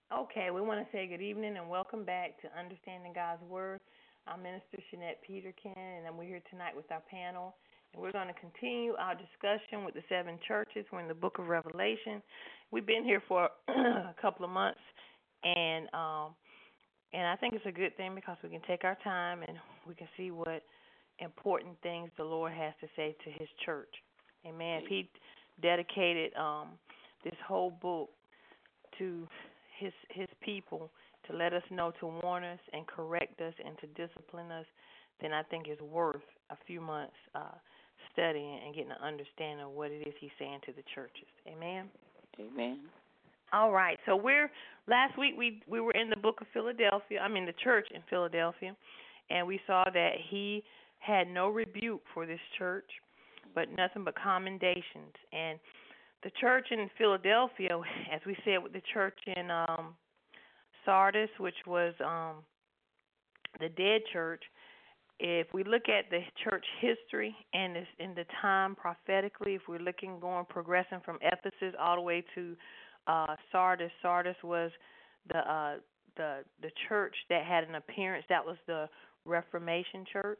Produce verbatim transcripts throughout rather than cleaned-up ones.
Okay, we want to say good evening and welcome back to Understanding God's Word. I'm Minister Shanette Peterkin, and we're here tonight with our panel. And we're going to continue our discussion with the seven churches. We're in the book of Revelation. We've been here for a couple of months, and um, and I think it's a good thing because we can take our time and we can see what important things the Lord has to say to His church. Amen. He dedicated um, this whole book to his his people to let us know, to warn us and correct us and to discipline us, then I think it's worth a few months uh, studying and getting an understanding of what it is he's saying to the churches. Amen. Amen. All right. So we're last week we we were in the book of Philadelphia. I mean the church in Philadelphia, and we saw that he had no rebuke for this church, but nothing but commendations. And the church in Philadelphia, as we said, with the church in um, Sardis, which was um, the dead church, if we look at the church history and this, in the time prophetically, if we're looking, going, progressing from Ephesus all the way to uh, Sardis, Sardis was the uh, the the church that had an appearance. That was the Reformation church.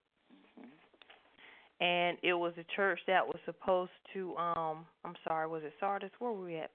And it was a church that was supposed to, um, I'm sorry, was it Sardis? Where were we at?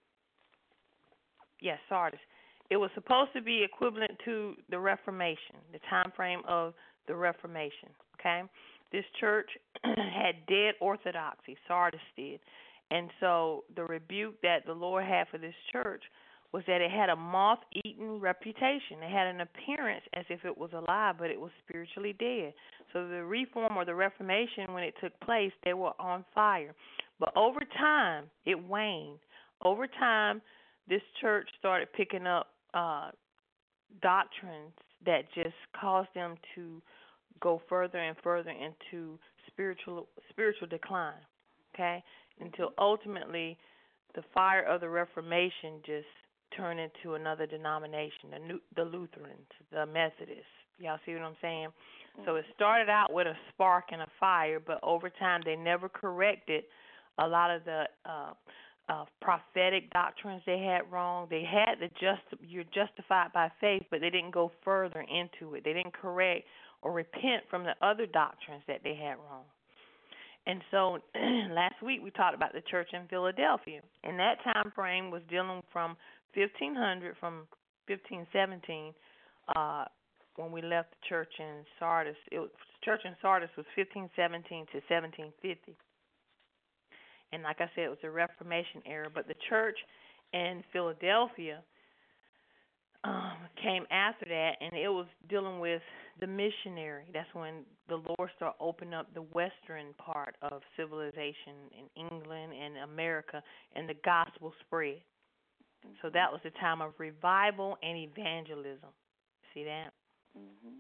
Yes, Sardis. It was supposed to be equivalent to the Reformation, the time frame of the Reformation, okay? This church had dead orthodoxy, Sardis did. And so the rebuke that the Lord had for this church was that it had a moth-eaten reputation. It had an appearance as if it was alive, but it was spiritually dead. So the reform or the Reformation, when it took place, they were on fire. But over time, it waned. Over time, this church started picking up uh, doctrines that just caused them to go further and further into spiritual spiritual decline. Okay, until ultimately the fire of the Reformation just turned into another denomination, the, New, the Lutherans, the Methodists. Y'all see what I'm saying? So it started out with a spark and a fire, but over time they never corrected a lot of the uh, uh, prophetic doctrines they had wrong. They had the just you're justified by faith, but they didn't go further into it. They didn't correct or repent from the other doctrines that they had wrong. And so last week we talked about the church in Philadelphia, and that time frame was dealing from fifteen hundred, from fifteen seventeen, uh, when we left the church in Sardis. It was, the church in Sardis was fifteen seventeen to seventeen fifty. And like I said, it was the Reformation era. But the church in Philadelphia um, came after that, and it was dealing with the missionary. That's when the Lord started opening up the western part of civilization in England and America, and the gospel spread. So that was the time of revival and evangelism. See that? Mm-hmm.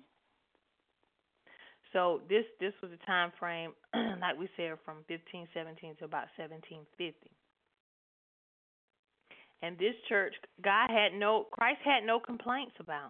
So this this was a time frame, like we said, from fifteen seventeen to about seventeen fifty. And this church, God had no, Christ had no complaints about.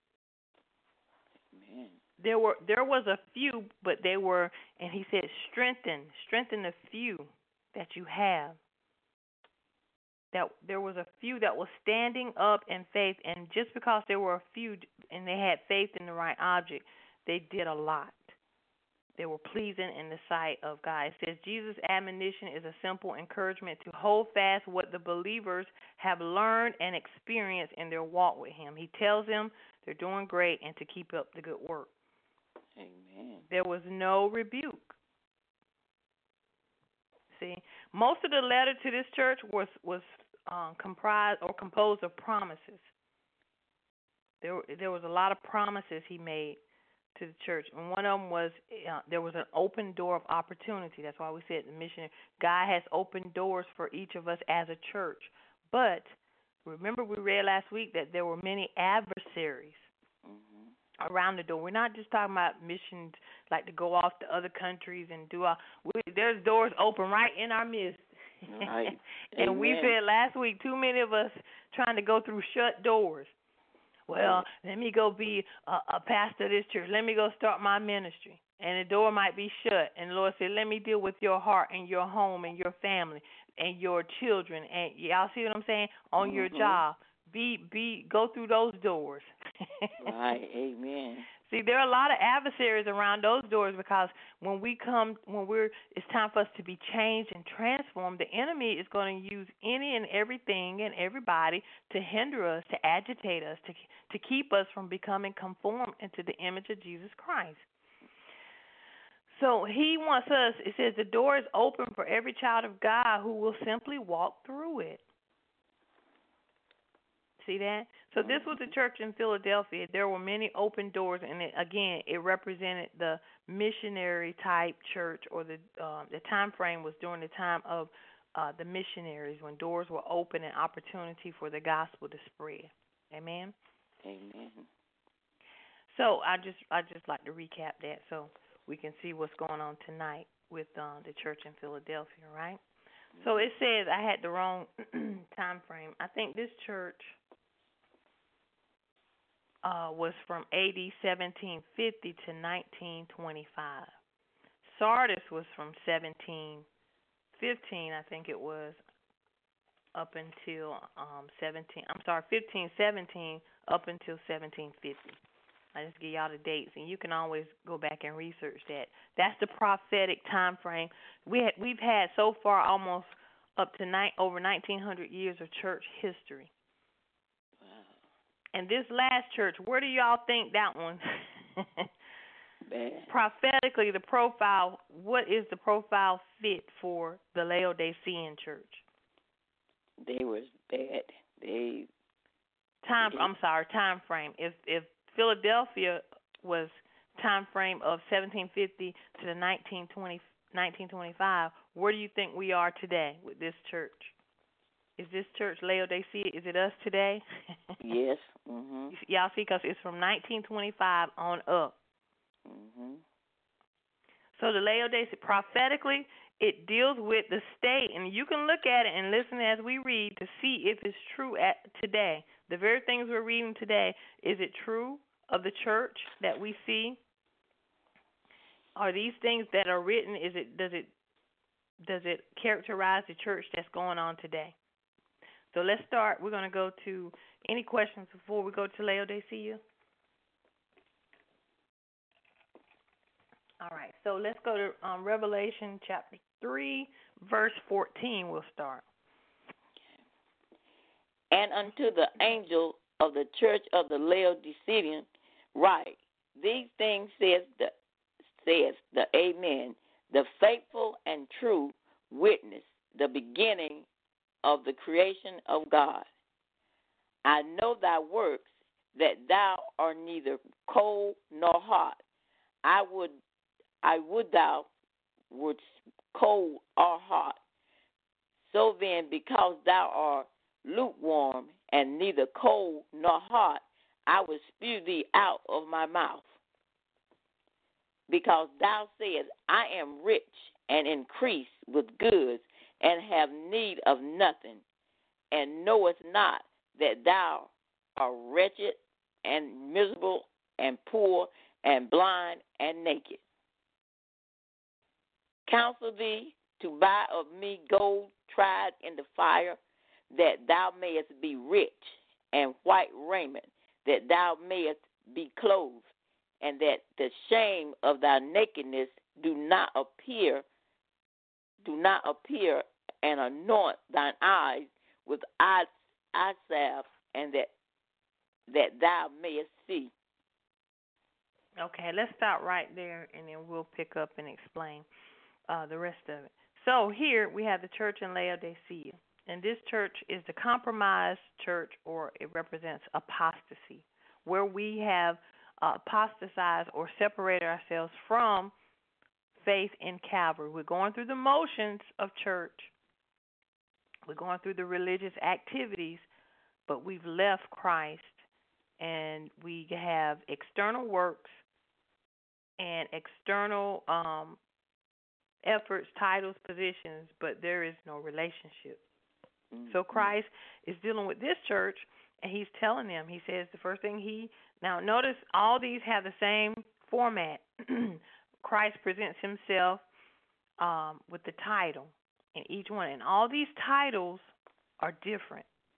Amen. There were there was a few, but they were, and he said, strengthen, strengthen the few that you have. That there was a few that was standing up in faith, and just because there were a few and they had faith in the right object, they did a lot. They were pleasing in the sight of God. It says Jesus' admonition is a simple encouragement to hold fast what the believers have learned and experienced in their walk with Him. He tells them they're doing great and to keep up the good work. Amen. There was no rebuke. See, most of the letter to this church was was um, comprised or composed of promises. There there was a lot of promises he made to the church, and one of them was uh, there was an open door of opportunity. That's why we said the mission. God has opened doors for each of us as a church. But remember, we read last week that there were many adversaries Mm-hmm. around the door. We're not just talking about missions like to go off to other countries and do our. We, there's doors open right in our midst. Right. And Amen. we said last week, too many of us trying to go through shut doors. Well, let me go be a, a pastor of this church. Let me go start my ministry. And the door might be shut. And the Lord said, let me deal with your heart and your home and your family and your children. And y'all see what I'm saying? On your Mm-hmm. job. be be go through those doors. Right. Amen. See, there are a lot of adversaries around those doors because when we come, when we're, it's time for us to be changed and transformed. The enemy is going to use any and everything and everybody to hinder us, to agitate us, to to keep us from becoming conformed into the image of Jesus Christ. So he wants us. It says the door is open for every child of God who will simply walk through it. See that? So this was a church in Philadelphia. There were many open doors, and it, again, it represented the missionary type church, or the um, the time frame was during the time of uh, the missionaries, when doors were open and opportunity for the gospel to spread. Amen. Amen. So I just I just like to recap that so we can see what's going on tonight with uh, the church in Philadelphia, right? So it says I had the wrong time frame. I think this church Uh, was from A D seventeen fifty to nineteen twenty-five. Sardis was from seventeen fifteen, I think it was, up until um, seventeen. I'm sorry, fifteen seventeen up until seventeen fifty. I just give y'all the dates, and you can always go back and research that. That's the prophetic time frame. We had, we've had so far almost up to ni- over nineteen hundred years of church history. And this last church, where do y'all think that one? Prophetically, the profile, what is the profile fit for the Laodicean church? They was bad. They time. they, I'm sorry, time frame. If if Philadelphia was time frame of seventeen fifty to the nineteen twenty, nineteen twenty-five, where do you think we are today with this church? Is this church Laodicea? Is it us today? Yes. Mhm. Y'all see, because it's from nineteen twenty-five on up. Mhm. So the Laodicea, prophetically, it deals with the state, and you can look at it and listen as we read to see if it's true at today. The very things we're reading today, is it true of the church that we see? Are these things that are written, is it does it does it characterize the church that's going on today? So let's start. We're going to go to any questions before we go to Laodicea? All right. So let's go to um, Revelation chapter three, verse fourteen. We'll start. And unto the angel of the church of the Laodicean write, these things says the says the Amen, the faithful and true witness, the beginning of the creation of God. I know thy works, that thou art neither cold nor hot. I would I would thou wouldst cold or hot. So then, because thou art lukewarm and neither cold nor hot, I will spew thee out of my mouth. Because thou sayest, I am rich and increase with goods, and have need of nothing, and knowest not that thou art wretched and miserable and poor and blind and naked. Counsel thee to buy of me gold tried in the fire, that thou mayest be rich, and white raiment, that thou mayest be clothed, and that the shame of thy nakedness do not appear Do not appear, and anoint thine eyes with eye, eye salve, and that that thou mayest see. Okay, let's stop right there, and then we'll pick up and explain uh, the rest of it. So here we have the church in Laodicea, and this church is the compromised church, or it represents apostasy, where we have uh, apostatized or separated ourselves from faith in Calvary. We're going through the motions of church. We're going through the religious activities, but we've left Christ, and we have external works and external um, efforts, titles, positions, but there is no relationship. Mm-hmm. So Christ is dealing with this church, and he's telling them, he says the first thing he, now notice all these have the same format. Christ presents himself um, with the title in each one. And all these titles are different.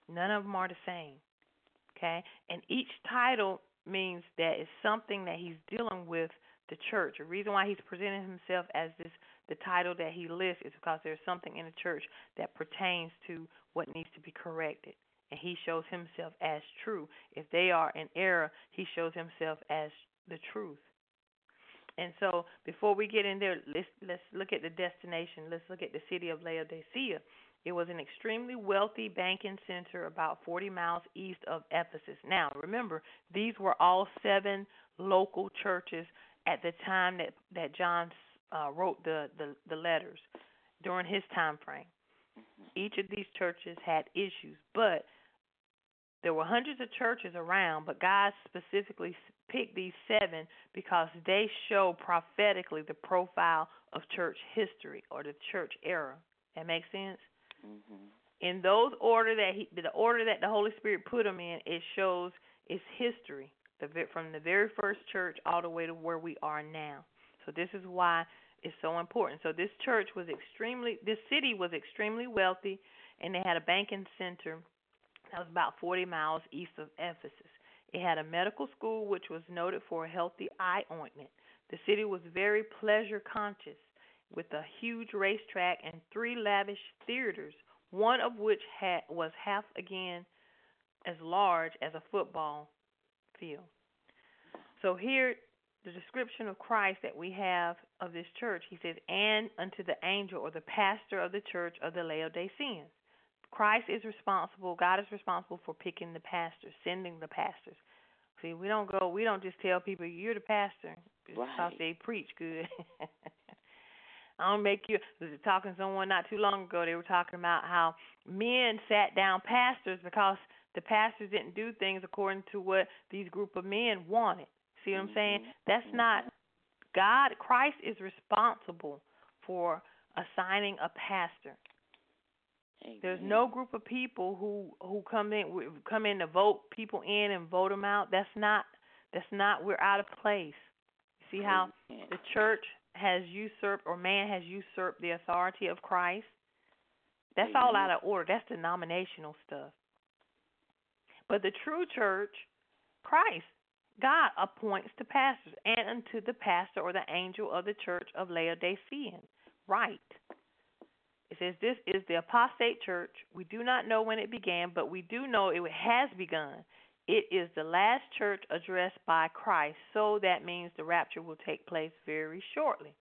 None of them are the same. Okay? And each title means that it's something that he's dealing with the church. The reason why he's presenting himself as this, the title that he lists, is because there's something in the church that pertains to what needs to be corrected. And he shows himself as true. If they are in error, he shows himself as the truth. And so before we get in there, let's, let's look at the destination. Let's look at the city of Laodicea. It was an extremely wealthy banking center about forty miles east of Ephesus. Now, remember, these were all seven local churches at the time that, that John uh, wrote the, the, the letters during his time frame. Each of these churches had issues, but there were hundreds of churches around, but God specifically picked these seven because they show prophetically the profile of church history or the church era. That makes sense? Mm-hmm. In those order that he, the order that the Holy Spirit put them in, it shows its history, the, from the very first church all the way to where we are now. So this is why it's so important. So this church was extremely, this city was extremely wealthy, and they had a banking center that was about forty miles east of Ephesus. It had a medical school which was noted for a healthy eye ointment. The city was very pleasure conscious, with a huge racetrack and three lavish theaters, one of which had, was half again as large as a football field. So here, the description of Christ that we have of this church, he says, and unto the angel or the pastor of the church of the Laodiceans. Christ is responsible, God is responsible for picking the pastors, sending the pastors. See, we don't go, we don't just tell people, you're the pastor, because Right. they preach good. I don't make you, I was talking to someone not too long ago, they were talking about how men sat down pastors because the pastors didn't do things according to what these group of men wanted. See what I'm saying? That's not, God, Christ is responsible for assigning a pastor. Amen. There's no group of people who who come in come in to vote people in and vote them out. That's not that's not we're out of place. See how Amen. the church has usurped or man has usurped the authority of Christ? That's Amen. all out of order. That's denominational stuff. But the true church, Christ, God appoints the pastors, and unto the pastor or the angel of the church of Laodiceans. Right. It says, this is the apostate church. We do not know when it began, but we do know it has begun. It is the last church addressed by Christ, so that means the rapture will take place very shortly.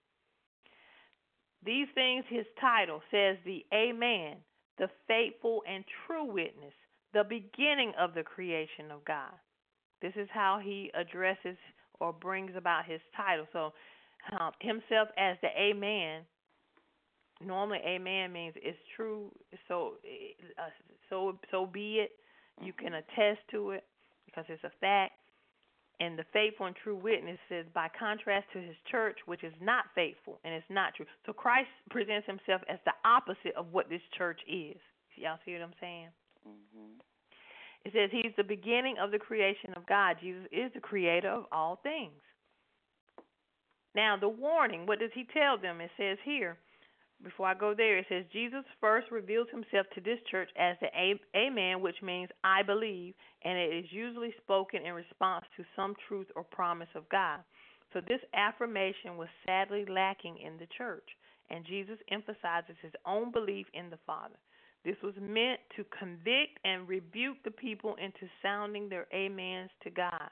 These things, his title says, the Amen, the faithful and true witness, the beginning of the creation of God. This is how he addresses or brings about his title. So um, himself as the Amen. Normally, amen means it's true, so uh, so so be it. You can attest to it because it's a fact. And the faithful and true witness says, by contrast to his church, which is not faithful and it's not true. So Christ presents himself as the opposite of what this church is. Y'all see what I'm saying? Mm-hmm. It says he's the beginning of the creation of God. Jesus is the creator of all things. Now, the warning, what does he tell them? It says here, before I go there, it says, Jesus first reveals himself to this church as the Amen, which means I believe, and it is usually spoken in response to some truth or promise of God. So this affirmation was sadly lacking in the church, and Jesus emphasizes his own belief in the Father. This was meant to convict and rebuke the people into sounding their amens to God.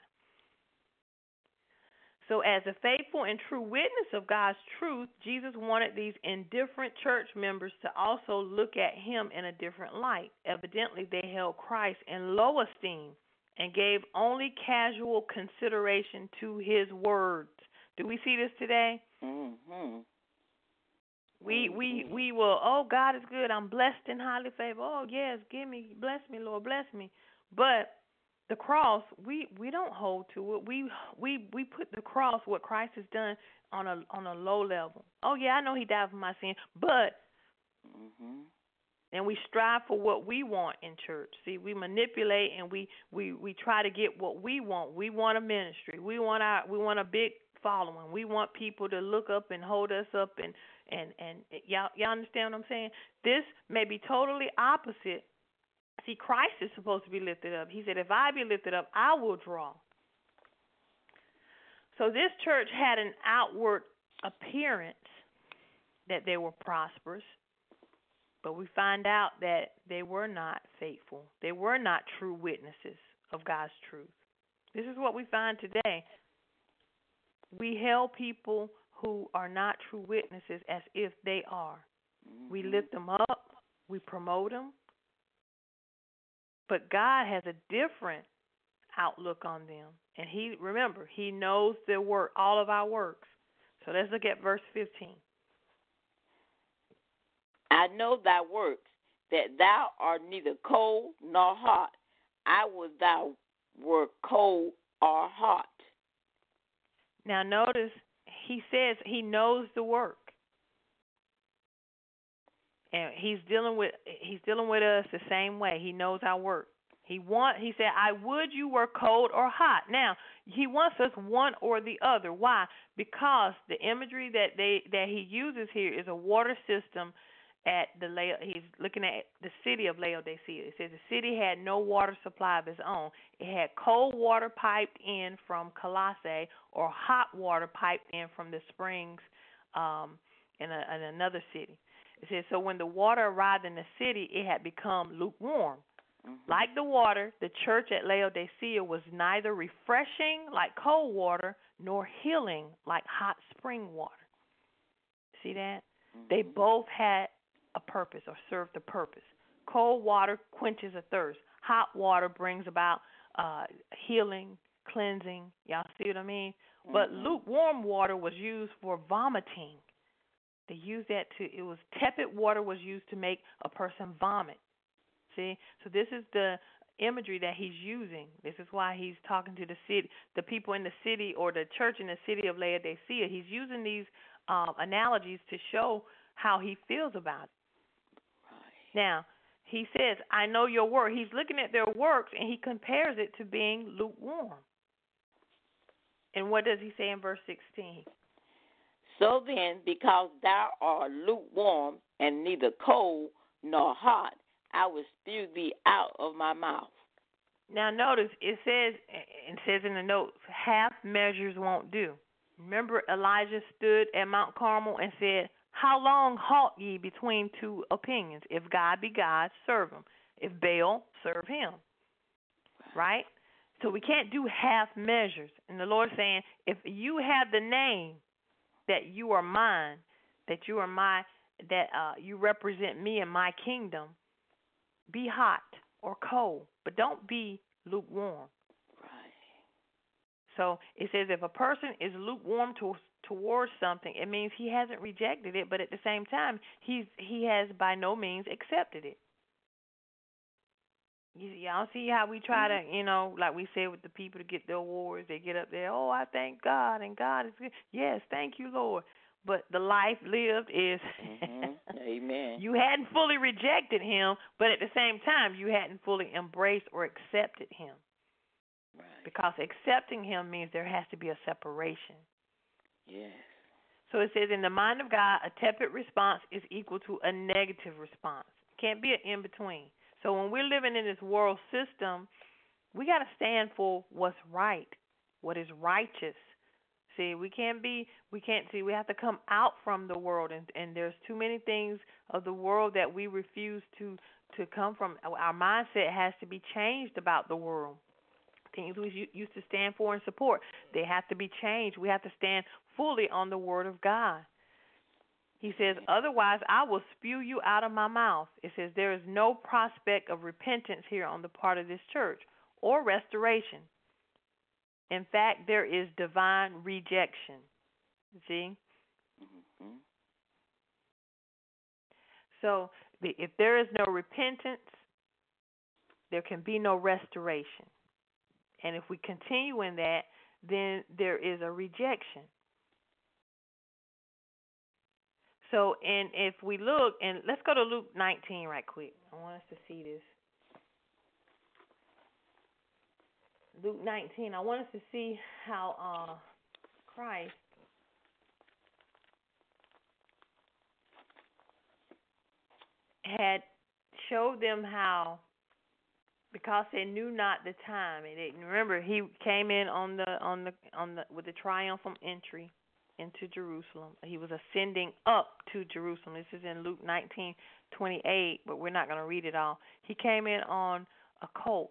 So as a faithful and true witness of God's truth, Jesus wanted these indifferent church members to also look at him in a different light. Evidently, they held Christ in low esteem and gave only casual consideration to his words. Do we see this today? Mm-hmm. We we we will, oh, God is good. I'm blessed and highly favored. Oh, yes, give me, bless me, Lord, bless me. But the cross, we, we don't hold to it. We we we put the cross, what Christ has done, on a on a low level. Oh yeah, I know he died for my sin, but Mm-hmm. and we strive for what we want in church. See, we manipulate and we, we, we try to get what we want. We want a ministry. We want our we want a big following. We want people to look up and hold us up and and and y'all y'all understand what I'm saying? This may be totally opposite See, Christ is supposed to be lifted up. He said, if I be lifted up, I will draw. So this church had an outward appearance that they were prosperous, but we find out that they were not faithful. They were not true witnesses of God's truth. This is what we find today. We hail people who are not true witnesses as if they are. We lift them up. We promote them. But God has a different outlook on them. And he, remember, he knows their work, all of our works. So let's look at verse fifteen. I know thy works, that thou art neither cold nor hot. I would thou were cold or hot. Now notice he says he knows the work. And he's dealing with he's dealing with us the same way. He knows our work. He want he said, I would you were cold or hot. Now, he wants us one or the other. Why? Because the imagery that they that he uses here is a water system at the he's looking at the city of Laodicea. It says the city had no water supply of its own. It had cold water piped in from Colossae or hot water piped in from the springs um, in, a, in another city. It says, so when the water arrived in the city, it had become lukewarm. Mm-hmm. Like the water, the church at Laodicea was neither refreshing like cold water nor healing like hot spring water. See that? Mm-hmm. They both had a purpose or served a purpose. Cold water quenches a thirst. Hot water brings about uh, healing, cleansing. Y'all see what I mean? Mm-hmm. But lukewarm water was used for vomiting. They used that to, it was tepid water was used to make a person vomit. See? So this is the imagery that he's using. This is why he's talking to the city, the people in the city or the church in the city of Laodicea. He's using these um, analogies to show how he feels about it. Right. Now, he says, I know your work. He's looking at their works and he compares it to being lukewarm. And what does he say in verse sixteen? So then, because thou art lukewarm and neither cold nor hot, I will spew thee out of my mouth. Now notice, it says, it says in the notes, half measures won't do. Remember, Elijah stood at Mount Carmel and said, how long halt ye between two opinions? If God be God, serve him. If Baal, serve him. Right? So we can't do half measures. And the Lord's saying, if you have the name that you are mine, that you are my, that uh, you represent me and my kingdom, be hot or cold, but don't be lukewarm. Right. So it says if a person is lukewarm to, towards something, it means he hasn't rejected it, but at the same time, he's he has by no means accepted it. You, y'all see how we try to, you know, like we said with the people to get their awards, they get up there, oh, I thank God, and God is good. Yes, thank you, Lord. But the life lived is, mm-hmm. Amen. You hadn't fully rejected him, but at the same time, you hadn't fully embraced or accepted him. Right. Because accepting him means there has to be a separation. Yes. So it says, in the mind of God, a tepid response is equal to a negative response. It can't be an in-between. So when we're living in this world system, we got to stand for what's right, what is righteous. See, we can't be, we can't see, we have to come out from the world, and, and there's too many things of the world that we refuse to, to come from. Our mindset has to be changed about the world. Things we used to stand for and support, they have to be changed. We have to stand fully on the Word of God. He says, otherwise I will spew you out of my mouth. It says there is no prospect of repentance here on the part of this church or restoration. In fact, there is divine rejection. See? Mm-hmm. So if there is no repentance, there can be no restoration. And if we continue in that, then there is a rejection. So, and if we look, and let's go to Luke nineteen right quick. I want us to see this. Luke nineteen, I want us to see how uh, Christ had showed them how because they knew not the time. And they, remember, he came in on the on the on the with the triumphal entry into Jerusalem. He was ascending up to Jerusalem. This is in Luke nineteen twenty-eight, but we're not going to read it all. He came in on a colt,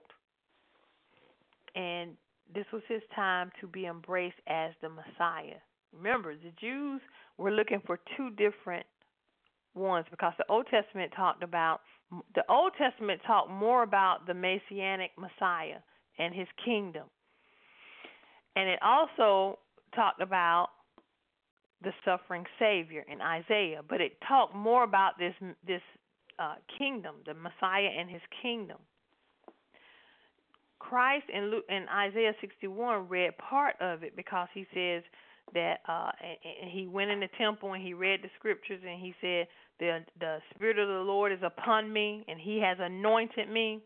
and this was his time to be embraced as the Messiah. Remember, the Jews were looking for two different ones, because the Old Testament talked about the Old Testament talked more about the Messianic Messiah and his kingdom, and it also talked about the suffering Savior in Isaiah. But it talked more about this this uh, kingdom, the Messiah and his kingdom. Christ in Luke, in Isaiah sixty-one read part of it, because he says that uh, and he went in the temple and he read the scriptures, and he said, the the Spirit of the Lord is upon me, and he has anointed me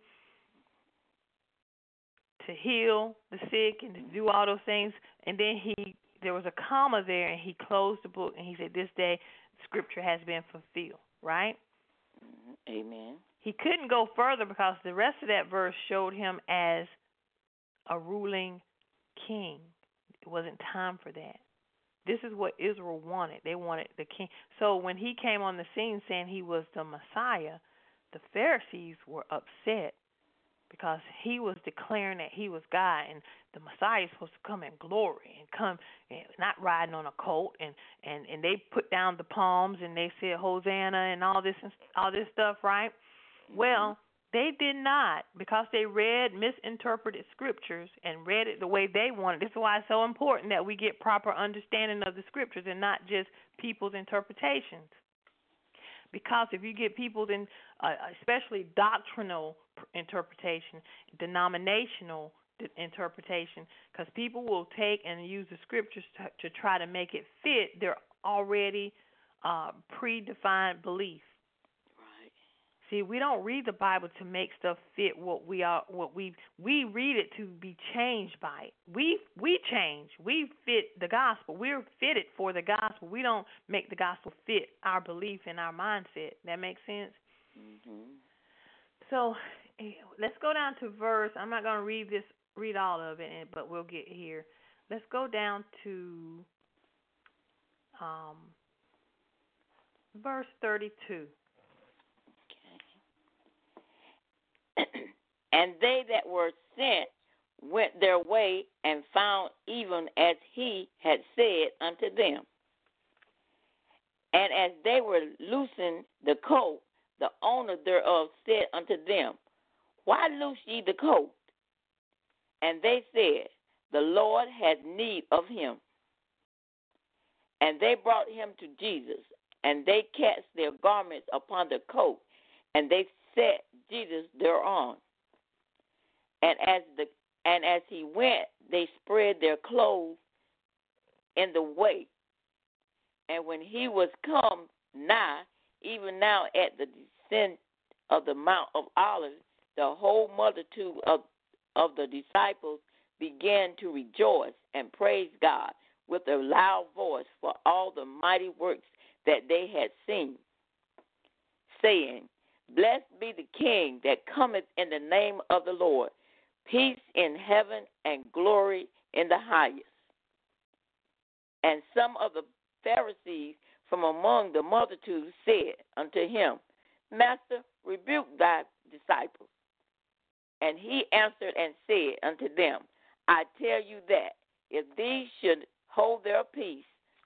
to heal the sick and to do all those things. And then he there was a comma there, and he closed the book, and he said, this day scripture has been fulfilled, right? Amen. He couldn't go further, because the rest of that verse showed him as a ruling king. It wasn't time for that. This is what Israel wanted. They wanted the king. So when he came on the scene saying he was the Messiah, the Pharisees were upset, because he was declaring that he was God, and the Messiah is supposed to come in glory and come and not riding on a colt. And, and, and they put down the palms, and they said Hosanna and all this and all this stuff, right? Mm-hmm. Well, they did not, because they read misinterpreted scriptures and read it the way they wanted. This is why it's so important that we get proper understanding of the scriptures and not just people's interpretations. Because if you get people's, in, uh, especially doctrinal interpretation, denominational interpretation, because people will take and use the scriptures to, to try to make it fit their already uh, predefined belief. See, we don't read the Bible to make stuff fit what we are. What we we read it to be changed by it. We we change. We fit the gospel. We're fitted for the gospel. We don't make the gospel fit our belief and our mindset. That makes sense. Mm-hmm. So let's go down to verse. I'm not going to read this, read all of it, but we'll get here. Let's go down to um, verse thirty-two. And they that were sent went their way and found even as he had said unto them. And as they were loosing the colt, the owner thereof said unto them, Why loose ye the colt? And they said, The Lord hath need of him. And they brought him to Jesus, and they cast their garments upon the colt, and they set Jesus thereon. And as the and as he went, they spread their clothes in the way. And when he was come nigh, even now at the descent of the Mount of Olives, the whole multitude of, of the disciples began to rejoice and praise God with a loud voice for all the mighty works that they had seen, saying, Blessed be the King that cometh in the name of the Lord, peace in heaven and glory in the highest. And some of the Pharisees from among the multitude said unto him, Master, rebuke thy disciples. And he answered and said unto them, I tell you that if these should hold their peace,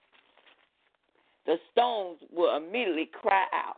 the stones will immediately cry out.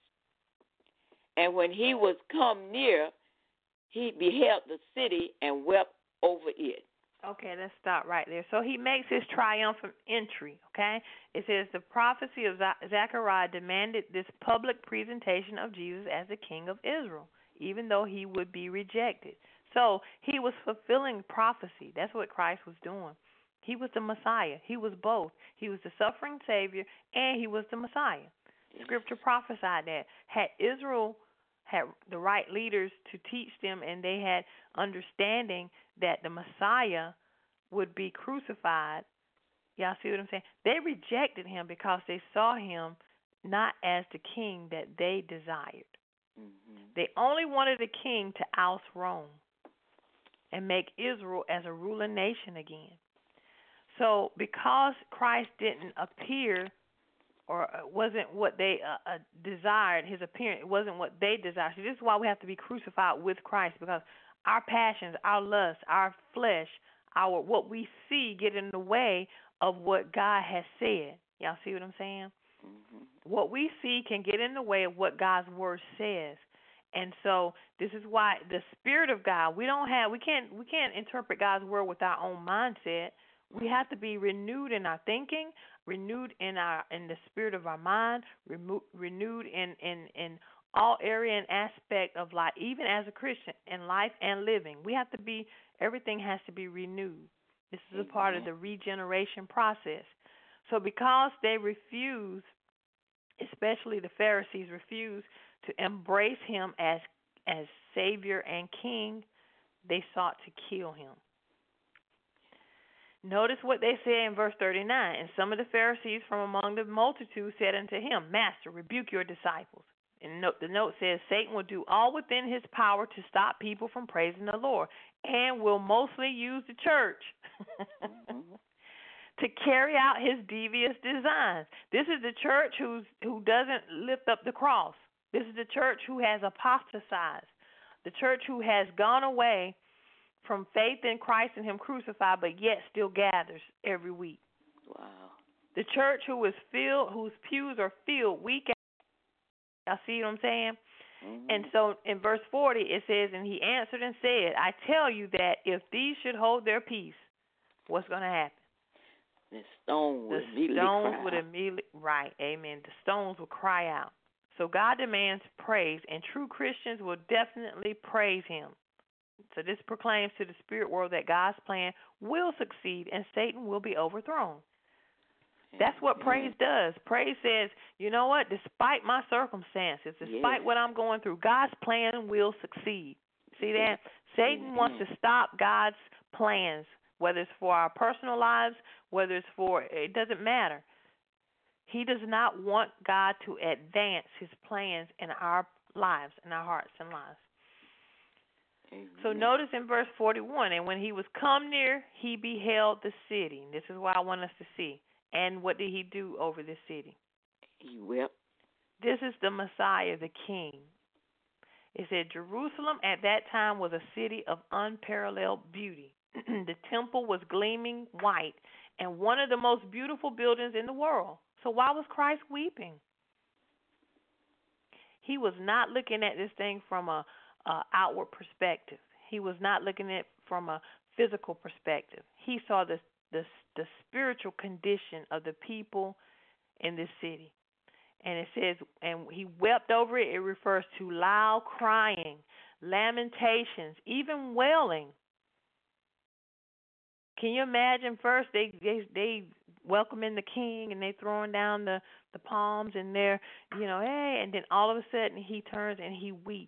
And when he was come near, he beheld the city and wept over it. Okay, let's stop right there. So he makes his triumphant entry, okay? It says the prophecy of Zechariah demanded this public presentation of Jesus as the King of Israel, even though he would be rejected. So he was fulfilling prophecy. That's what Christ was doing. He was the Messiah. He was both. He was the suffering Savior, and he was the Messiah. Scripture prophesied that. Had Israel had the right leaders to teach them, and they had understanding that the Messiah would be crucified. Y'all see what I'm saying? They rejected him because they saw him not as the king that they desired. Mm-hmm. They only wanted a king to oust Rome and make Israel as a ruling nation again. So because Christ didn't appear or wasn't what they uh, uh, desired, his appearance, it wasn't what they desired. So this is why we have to be crucified with Christ, because our passions, our lusts, our flesh, our what we see get in the way of what God has said. Y'all see what I'm saying? Mm-hmm. What we see can get in the way of what God's word says. And so this is why the Spirit of God, we don't have we can't we can't interpret God's word with our own mindset. We have to be renewed in our thinking, renewed in our in the spirit of our mind, remo- renewed in, in, in all area and aspect of life, even as a Christian, in life and living. We have to be everything has to be renewed. This is a part of the regeneration process. So because they refuse, especially the Pharisees refuse to embrace him as as Savior and King, they sought to kill him. Notice what they say in verse thirty-nine. And some of the Pharisees from among the multitude said unto him, Master, rebuke your disciples. And note, the note says, Satan will do all within his power to stop people from praising the Lord, and will mostly use the church to carry out his devious designs. This is the church who's, who doesn't lift up the cross. This is the church who has apostatized, the church who has gone away from faith in Christ and him crucified, but yet still gathers every week. Wow. The church who is filled, whose pews are filled week after. Y'all see what I'm saying? Mm-hmm. And so in verse forty it says, and he answered and said, I tell you that if these should hold their peace, what's going to happen? The stone would the immediately stones cry would out. immediately, right, amen. The stones will cry out. So God demands praise, and true Christians will definitely praise him. So this proclaims to the spirit world that God's plan will succeed and Satan will be overthrown. That's what praise does. Praise says, you know what, despite my circumstances, despite Yes. what I'm going through, God's plan will succeed. See that? Satan Amen. wants to stop God's plans, whether it's for our personal lives, whether it's for, it doesn't matter. He does not want God to advance his plans in our lives, in our hearts and lives. Amen. So notice in verse forty-one, and when he was come near, he beheld the city. This is what I want us to see. And what did he do over this city? He wept. This is the Messiah, the King. It said Jerusalem at that time was a city of unparalleled beauty. The temple was gleaming white and one of the most beautiful buildings in the world. So why was Christ weeping? He was not looking at this thing from a Uh, outward perspective. He was not looking at it from a physical perspective. He saw the, the the spiritual condition of the people in this city. And it says, and he wept over it. It refers to loud crying, lamentations, even wailing. Can you imagine? First they they, they welcoming the king and they throwing down the, the palms and they're, you know, hey, and then all of a sudden he turns and he weeps.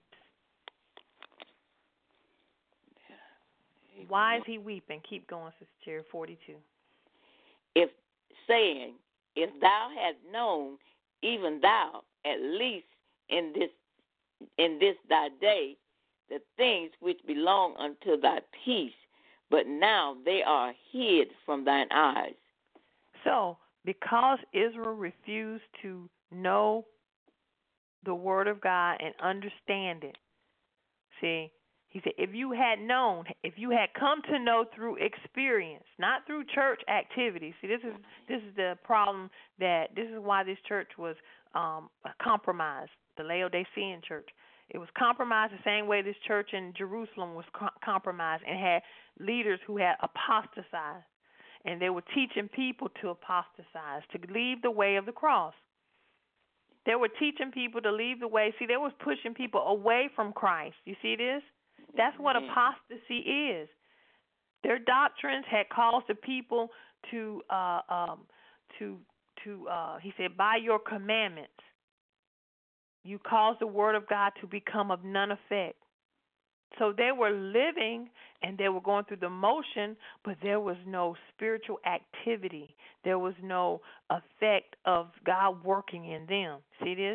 Why is he weeping? Keep going, Sister Cherry, forty-two. If saying, if thou had known, even thou, at least in this in this thy day, the things which belong unto thy peace, but now they are hid from thine eyes. So, because Israel refused to know the word of God and understand it, see, he said, if you had known, if you had come to know through experience, not through church activity. See, this is this is the problem that this is why this church was um, compromised, the Laodicean church. It was compromised the same way this church in Jerusalem was co- compromised and had leaders who had apostatized. And they were teaching people to apostatize, to leave the way of the cross. They were teaching people to leave the way. See, they was pushing people away from Christ. You see this? That's what apostasy is. Their doctrines had caused the people to, uh, um, to, to. Uh, he said, by your commandments, you caused the word of God to become of none effect. So they were living and they were going through the motion, but there was no spiritual activity. There was no effect of God working in them. See this?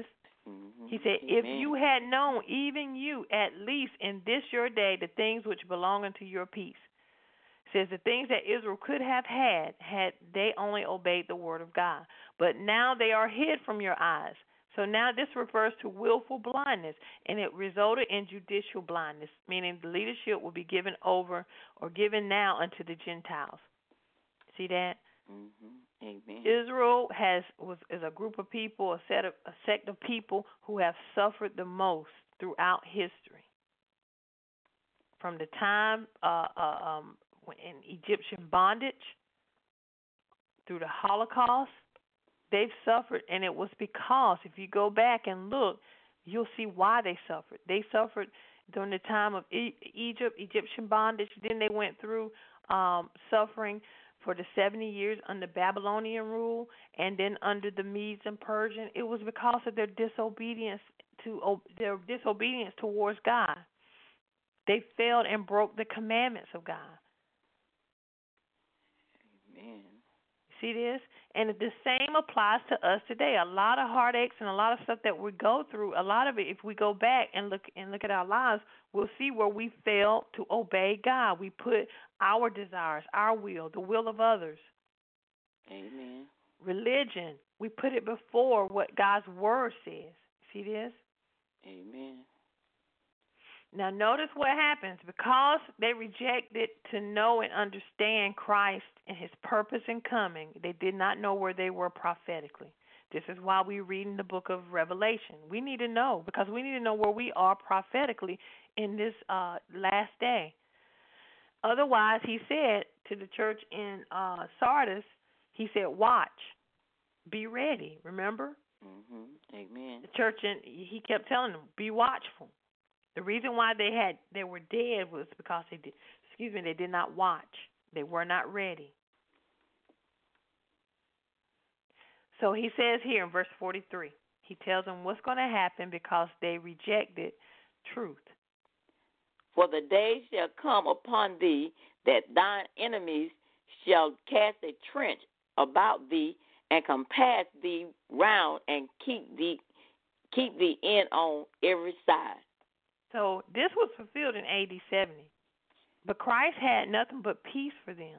Mm-hmm. He said, Amen. if you had known, even you, at least in this your day, the things which belong unto your peace. Says the things that Israel could have had had they only obeyed the word of God. But now they are hid from your eyes. So now this refers to willful blindness, and it resulted in judicial blindness, meaning the leadership will be given over or given now unto the Gentiles. See that? Mm-hmm. Amen. Israel has was is a group of people, a set of a sect of people who have suffered the most throughout history. From the time uh, uh, um, in Egyptian bondage through the Holocaust, they've suffered, and it was because, if you go back and look, you'll see why they suffered. They suffered during the time of e- Egypt, Egyptian bondage. Then they went through um, suffering for the seventy years under Babylonian rule, and then under the Medes and Persian. It was because of their disobedience to their disobedience towards God. They failed and broke the commandments of God. Amen. See this? And the same applies to us today. A lot of heartaches and a lot of stuff that we go through, a lot of it, if we go back and look and look at our lives, we'll see where we failed to obey God. We put our desires, our will, the will of others. Amen. Religion, we put it before what God's word says. See this? Amen. Now notice what happens. Because they rejected to know and understand Christ and his purpose in coming, they did not know where they were prophetically. This is why we read in the book of Revelation. We need to know, because we need to know where we are prophetically in this uh, last day. Otherwise, he said to the church in uh, Sardis, he said, watch, be ready. Remember? Mm-hmm. Amen. The church, in, he kept telling them, be watchful. The reason why they had they were dead was because they did, excuse me, they did not watch. They were not ready. So he says here in verse forty-three, he tells them what's going to happen because they rejected truth. For the day shall come upon thee that thine enemies shall cast a trench about thee and compass thee round and keep thee keep thee in on every side. So this was fulfilled in A D seventy. But Christ had nothing but peace for them.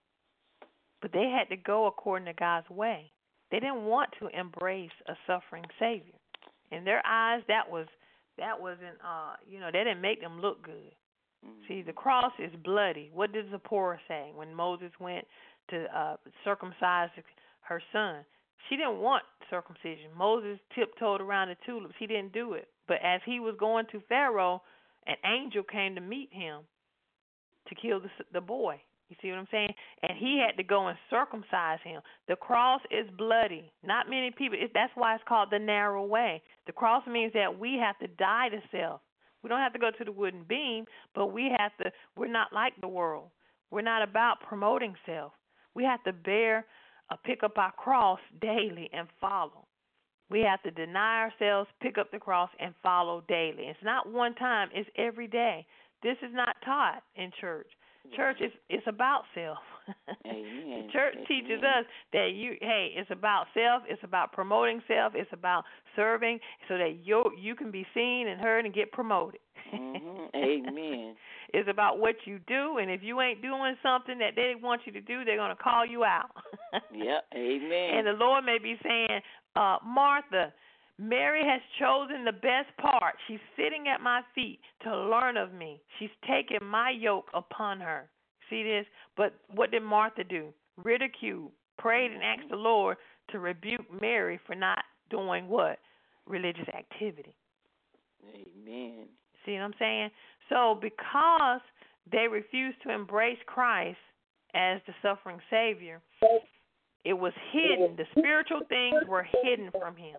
But they had to go according to God's way. They didn't want to embrace a suffering Savior. In their eyes, that was that wasn't uh you know, that didn't make them look good. Mm-hmm. See, the cross is bloody. What did Zipporah say when Moses went to uh circumcise her son? She didn't want circumcision. Moses tiptoed around the tulips. He didn't do it. But as he was going to Pharaoh, an angel came to meet him to kill the, the boy. You see what I'm saying? And he had to go and circumcise him. The cross is bloody. Not many people. It, that's why it's called the narrow way. The cross means that we have to die to self. We don't have to go to the wooden beam, but we have to. We're not like the world. We're not about promoting self. We have to bear, uh, pick up our cross daily and follow. We have to deny ourselves, pick up the cross, and follow daily. It's not one time. It's every day. This is not taught in church. Church is it's about self. Amen. The church Amen. teaches us that you, hey, it's about self. It's about promoting self. It's about serving so that you you can be seen and heard and get promoted. Mm-hmm. Amen. It's about what you do, and if you ain't doing something that they want you to do, they're going to call you out. Yep. Amen. And the Lord may be saying, uh, Martha, Mary has chosen the best part. She's sitting at my feet to learn of me. She's taken my yoke upon her. See this? But what did Martha do? Ridicule, prayed and asked the Lord to rebuke Mary for not doing what? Religious activity. Amen. See what I'm saying? So because they refused to embrace Christ as the suffering Savior, it was hidden. The spiritual things were hidden from him.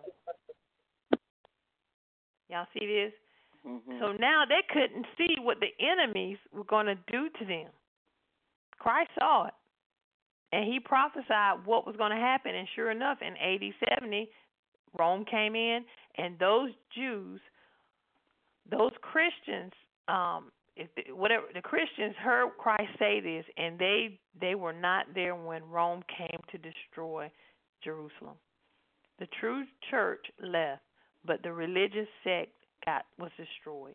Y'all see this? Mm-hmm. So now they couldn't see what the enemies were going to do to them. Christ saw it, and he prophesied what was going to happen. And sure enough, in A D seventy, Rome came in, and those Jews, those Christians, um, if the, whatever the Christians heard Christ say this, and they they were not there when Rome came to destroy Jerusalem. The true church left, but the religious sect got was destroyed.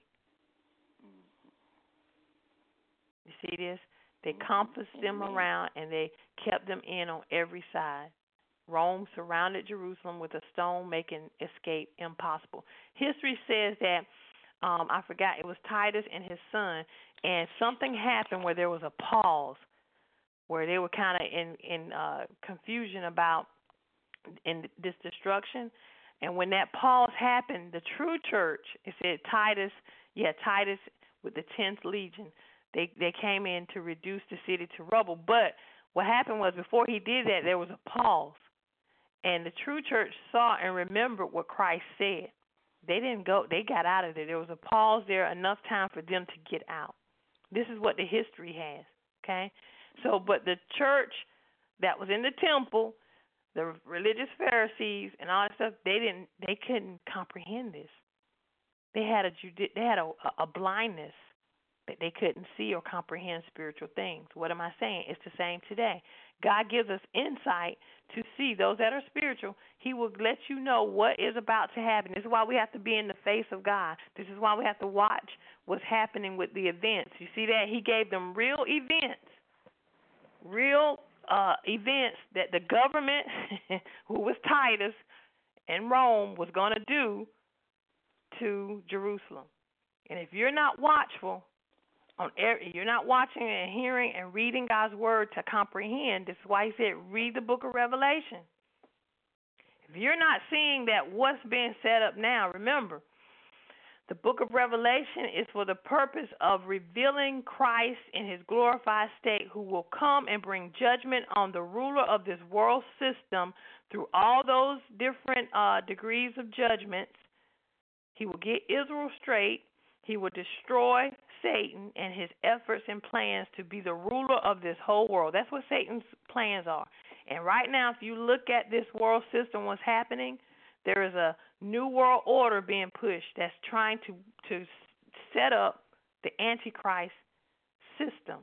You see this? They compassed them around and they kept them in on every side. Rome surrounded Jerusalem with a stone, making escape impossible. History says that, um, I forgot, it was Titus and his son, and something happened where there was a pause, where they were kind of in, in uh, confusion about in this destruction. And when that pause happened, the true church, it said Titus, yeah, Titus with the tenth Legion, they they came in to reduce the city to rubble. But what happened was, before he did that, there was a pause. And the true church saw and remembered what Christ said. They didn't go, they got out of there. There was a pause there, enough time for them to get out. This is what the history has, okay? So, but the church that was in the temple, the religious Pharisees and all that stuff, they didn't, they couldn't comprehend this. They had a they had a, a blindness that they couldn't see or comprehend spiritual things. What am I saying? It's the same today. God gives us insight to see those that are spiritual. He will let you know what is about to happen. This is why we have to be in the face of God. This is why we have to watch what's happening with the events. You see that? He gave them real events, real uh, events that the government, who was Titus and Rome, was going to do to Jerusalem. And if you're not watchful, on every, you're not watching and hearing and reading God's word to comprehend. This is why he said, read the book of Revelation. If you're not seeing that what's being set up now, remember, the book of Revelation is for the purpose of revealing Christ in his glorified state, who will come and bring judgment on the ruler of this world system through all those different uh, degrees of judgments. He will get Israel straight. He will destroy Satan and his efforts and plans to be the ruler of this whole world. That's what Satan's plans are. And right now, if you look at this world system, what's happening, there is a new world order being pushed that's trying to, to set up the Antichrist system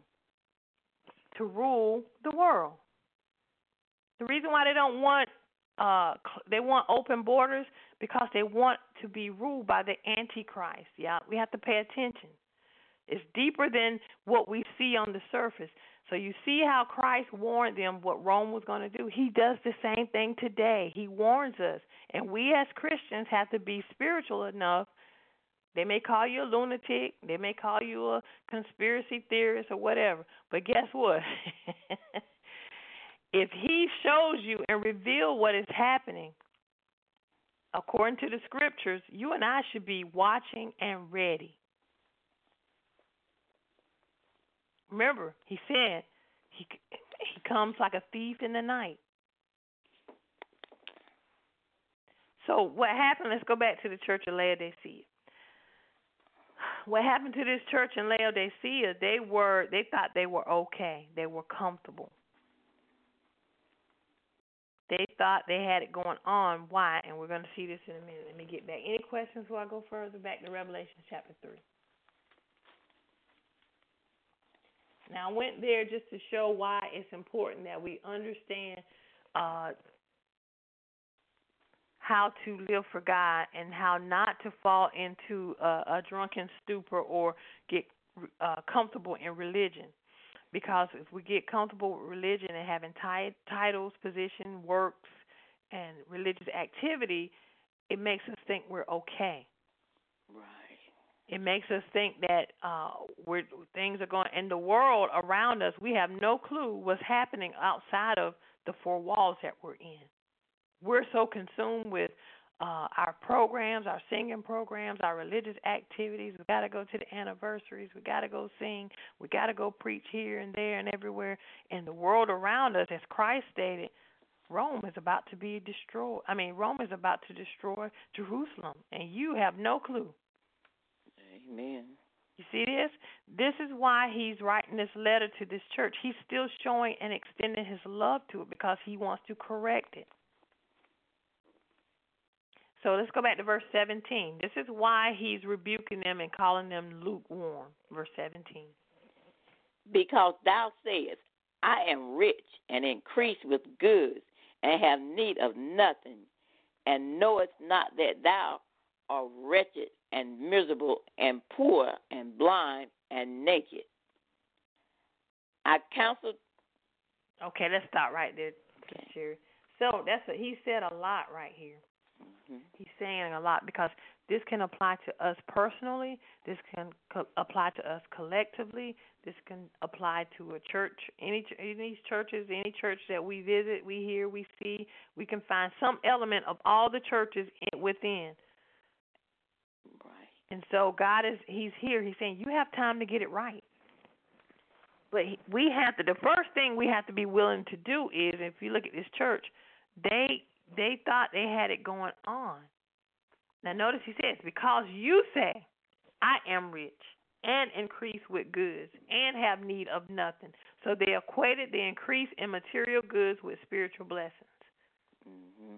to rule the world. The reason why they don't want uh, they want open borders, because they want to be ruled by the Antichrist. Yeah, we have to pay attention. It's deeper than what we see on the surface. So you see how Christ warned them what Rome was going to do. He does the same thing today. He warns us. And we as Christians have to be spiritual enough. They may call you a lunatic. They may call you a conspiracy theorist or whatever. But guess what? If he shows you and reveals what is happening, according to the scriptures, you and I should be watching and ready. Remember, he said he he comes like a thief in the night. So what happened, let's go back to the church of Laodicea. What happened to this church in Laodicea, they were they thought they were okay. They were comfortable. They thought they had it going on. Why? And we're going to see this in a minute. Let me get back. Any questions before I go further? Back to Revelation chapter three. Now, I went there just to show why it's important that we understand uh, how to live for God and how not to fall into a, a drunken stupor or get uh, comfortable in religion. Because if we get comfortable with religion and having t- titles, position, works, and religious activity, it makes us think we're okay. Right. It makes us think that uh, we're, things are going in the world around us. We have no clue what's happening outside of the four walls that we're in. We're so consumed with uh, our programs, our singing programs, our religious activities. We got to go to the anniversaries. We got to go sing. We got to go preach here and there and everywhere. And the world around us, as Christ stated, Rome is about to be destroyed. I mean, Rome is about to destroy Jerusalem, and you have no clue. Amen. You see this? This is why he's writing this letter to this church. He's still showing and extending his love to it because he wants to correct it. So let's go back to verse seventeen. This is why he's rebuking them and calling them lukewarm. Verse seventeen. Because thou sayest, I am rich and increase with goods and have need of nothing, and knowest not that thou are wretched and miserable and poor and blind and naked. I counsel. Okay, let's stop right there, okay. Sherry. So that's a, he said a lot right here. Mm-hmm. He's saying a lot because this can apply to us personally. This can co- apply to us collectively. This can apply to a church, any, any churches, any church that we visit, we hear, we see. We can find some element of all the churches in, within. Right. And so God is, he's here. He's saying, you have time to get it right. But we have to, the first thing we have to be willing to do is, if you look at this church, they they thought they had it going on. Now notice he says, because you say, I am rich and increase with goods and have need of nothing. So they equated the increase in material goods with spiritual blessings. Mm-hmm.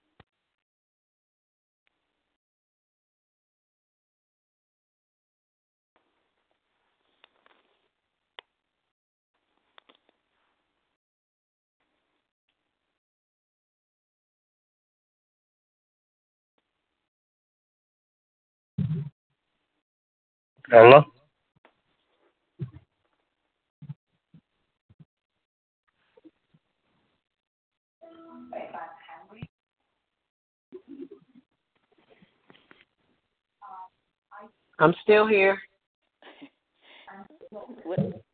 Hello? I'm still here. What?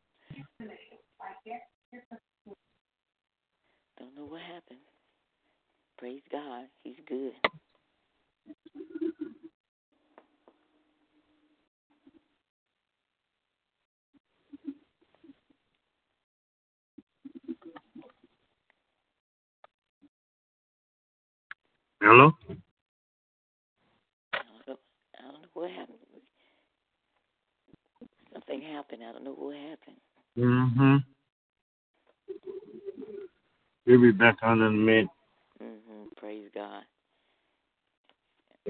Don't know what happened. Praise God. He's good. Hello? I don't know, I don't know what happened. Something happened. I don't know what happened. Mm-hmm. We'll be back on in a minute. Mm-hmm. Praise God. Yeah.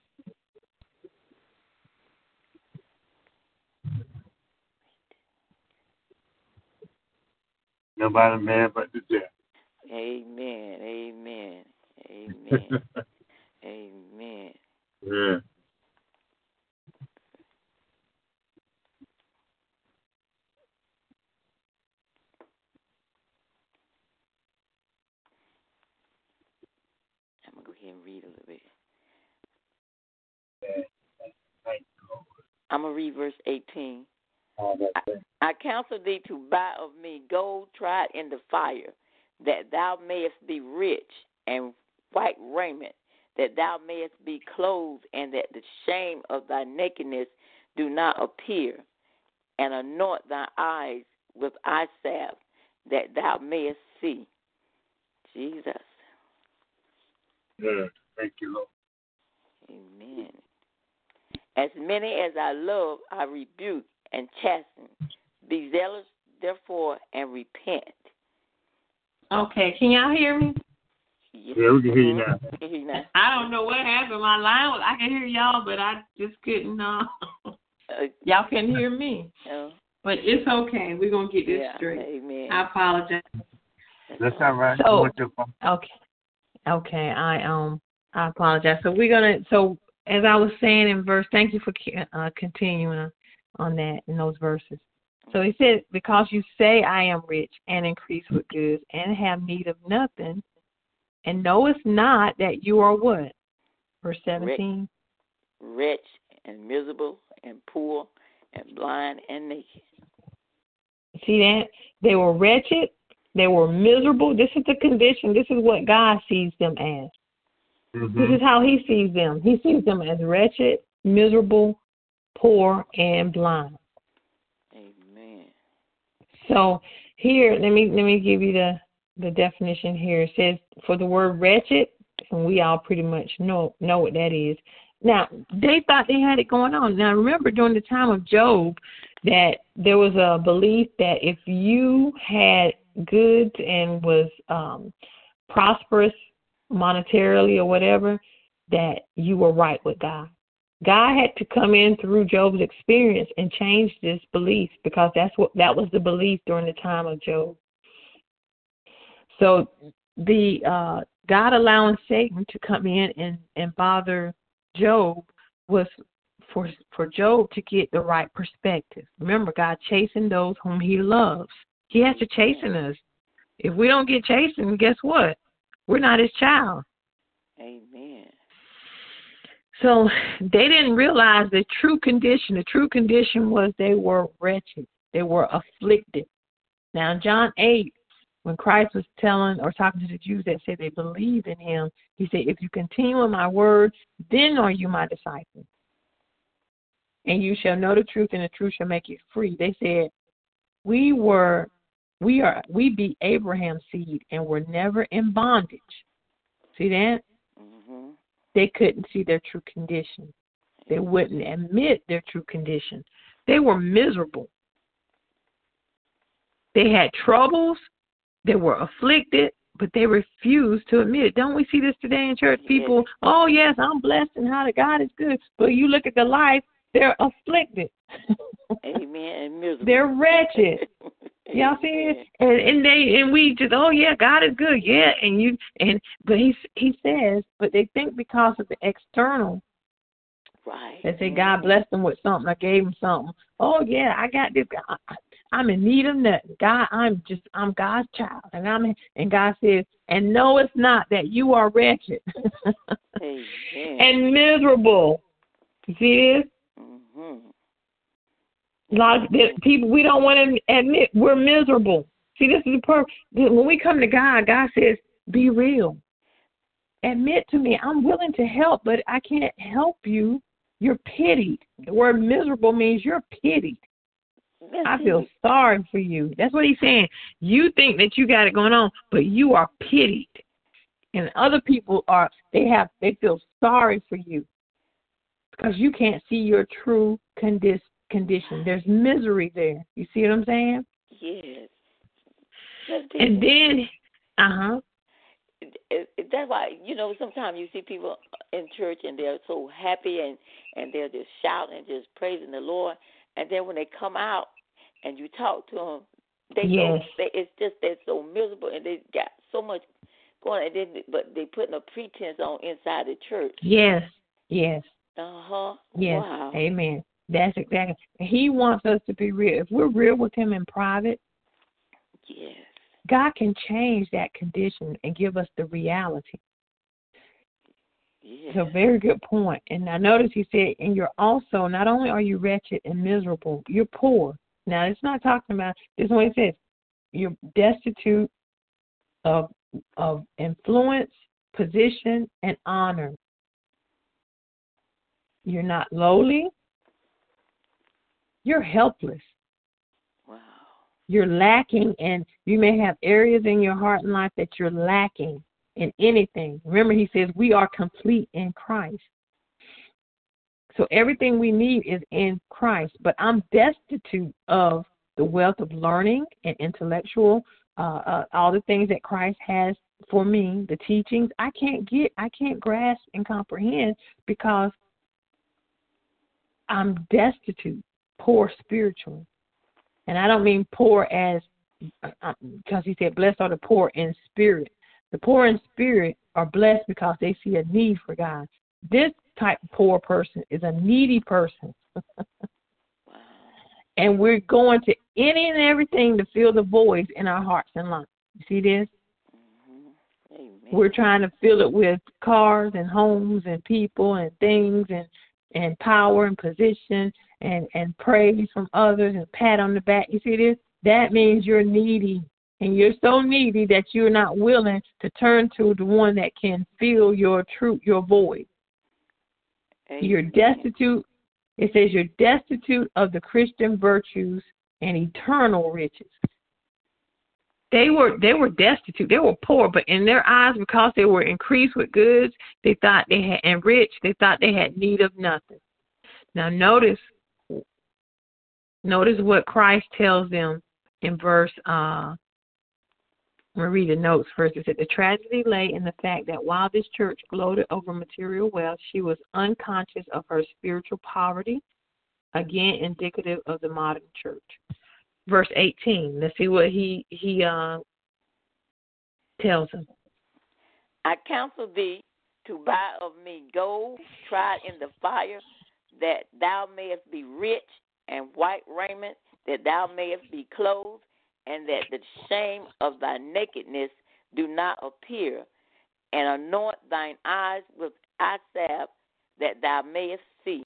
Nobody mad but the devil. Amen. Amen. Amen. Amen. Yeah. I'm going to go ahead and read a little bit. I'm going to read verse eighteen. Oh, I, I counsel thee to buy of me gold tried in the fire, that thou mayest be rich, and white raiment, that thou mayest be clothed, and that the shame of thy nakedness do not appear, and anoint thy eyes with eye salve, that thou mayest see. Jesus. Yeah. Thank you, Lord. Amen. As many as I love, I rebuke and chasten. Be zealous, therefore, and repent. Okay, can y'all hear me? Yes. Yeah, we can hear you now. We can hear you now. I don't know what happened. My line was, I can hear y'all, but I just couldn't. Uh, Uh, y'all can hear me. uh, But it's okay. We're going to get this yeah, straight. amen. I apologize. That's all right. So, okay. Okay, I um I apologize. So we're going to, so as I was saying in verse, thank you for uh, continuing on that in those verses. So he said, because you say I am rich and increase with goods and have need of nothing, and knowest not that you are what? Verse seventeen. Rich and miserable and poor and blind and naked. See that? They were wretched. They were miserable. This is the condition. This is what God sees them as. Mm-hmm. This is how he sees them. He sees them as wretched, miserable, poor, and blind. Amen. So here, let me let me give you the, the definition here. It says, for the word wretched, and we all pretty much know know what that is. Now, they thought they had it going on. Now, remember during the time of Job that there was a belief that if you had goods and was um, prosperous monetarily or whatever, that you were right with God. God had to come in through Job's experience and change this belief, because that's what that was the belief during the time of Job. So the uh, God allowing Satan to come in and, and bother Job was for for Job to get the right perspective. Remember, God chasing those whom he loves. He has to chasten us. If we don't get chastened, guess what? We're not his child. Amen. So they didn't realize the true condition. The true condition was they were wretched. They were afflicted. Now, in John eight, when Christ was telling or talking to the Jews that said they believed in him, he said, if you continue in my word, then are you my disciples. And you shall know the truth, and the truth shall make you free. They said, we were, we are, we be Abraham's seed and were never in bondage. See that? Mm-hmm. They couldn't see their true condition. They wouldn't admit their true condition. They were miserable. They had troubles. They were afflicted, but they refused to admit it. Don't we see this today in church? People, yes. oh, yes, I'm blessed and how the God is good. But you look at the life, they're afflicted. Amen. And miserable. They're wretched. Y'all see it? And and they and we just, oh yeah, God is good, yeah. And you and but he he says, but they think because of the external, right? They say God blessed them with something. I gave them something. Oh yeah, I got this. I, I'm in need of nothing. God, I'm just I'm God's child, and I'm and God says, and no, it's not that you are wretched and miserable. You see this? Mm-hmm. A lot of people, we don't want to admit we're miserable. See, this is the purpose. When we come to God, God says, be real. Admit to me, I'm willing to help, but I can't help you. You're pitied. The word miserable means you're pitied. I feel sorry for you. That's what he's saying. You think that you got it going on, but you are pitied. And other people are, they have, they feel sorry for you because you can't see your true condition. Condition. There's misery there. You see what I'm saying? Yes. And then, uh huh. That's why, you know, sometimes you see people in church and they're so happy and, and they're just shouting and just praising the Lord. And then when they come out and you talk to them, they yes. so, they, it's just they're so miserable and they got so much going. And then, but they putting a pretense on inside the church. Yes. Yes. Uh huh. Yes. Wow. Amen. That's exactly. He wants us to be real. If we're real with him in private, yes, God can change that condition and give us the reality. Yes. It's a very good point. And I notice he said, and you're also, not only are you wretched and miserable, you're poor. Now, it's not talking about, this is what it says, you're destitute of of influence, position, and honor. You're not lowly. You're helpless. Wow. You're lacking, and you may have areas in your heart and life that you're lacking in anything. Remember, he says we are complete in Christ. So everything we need is in Christ. But I'm destitute of the wealth of learning and intellectual, uh, uh, all the things that Christ has for me, the teachings. I can't get, I can't grasp and comprehend because I'm destitute. Poor spiritually. And I don't mean poor as, uh, because he said, blessed are the poor in spirit. The poor in spirit are blessed because they see a need for God. This type of poor person is a needy person. Wow. And we're going to any and everything to fill the voids in our hearts and lives. You see this? Mm-hmm. Amen. We're trying to fill it with cars and homes and people and things and, and power and position. And, and praise from others and pat on the back. You see this? That means you're needy. And you're so needy that you're not willing to turn to the one that can fill your truth, your void. Amen. You're destitute. It says you're destitute of the Christian virtues and eternal riches. They were they were destitute. They were poor, but in their eyes, because they were increased with goods, they thought they had, and rich, they thought they had need of nothing. Now notice. Notice what Christ tells them in verse, uh, I'm going to read the notes first. It said, the tragedy lay in the fact that while this church gloated over material wealth, she was unconscious of her spiritual poverty, again indicative of the modern church. Verse eighteen, let's see what he, he uh, tells them. I counsel thee to buy of me gold tried in the fire, that thou mayest be rich, and white raiment, that thou mayest be clothed, and that the shame of thy nakedness do not appear, and anoint thine eyes with eye salve, that thou mayest see.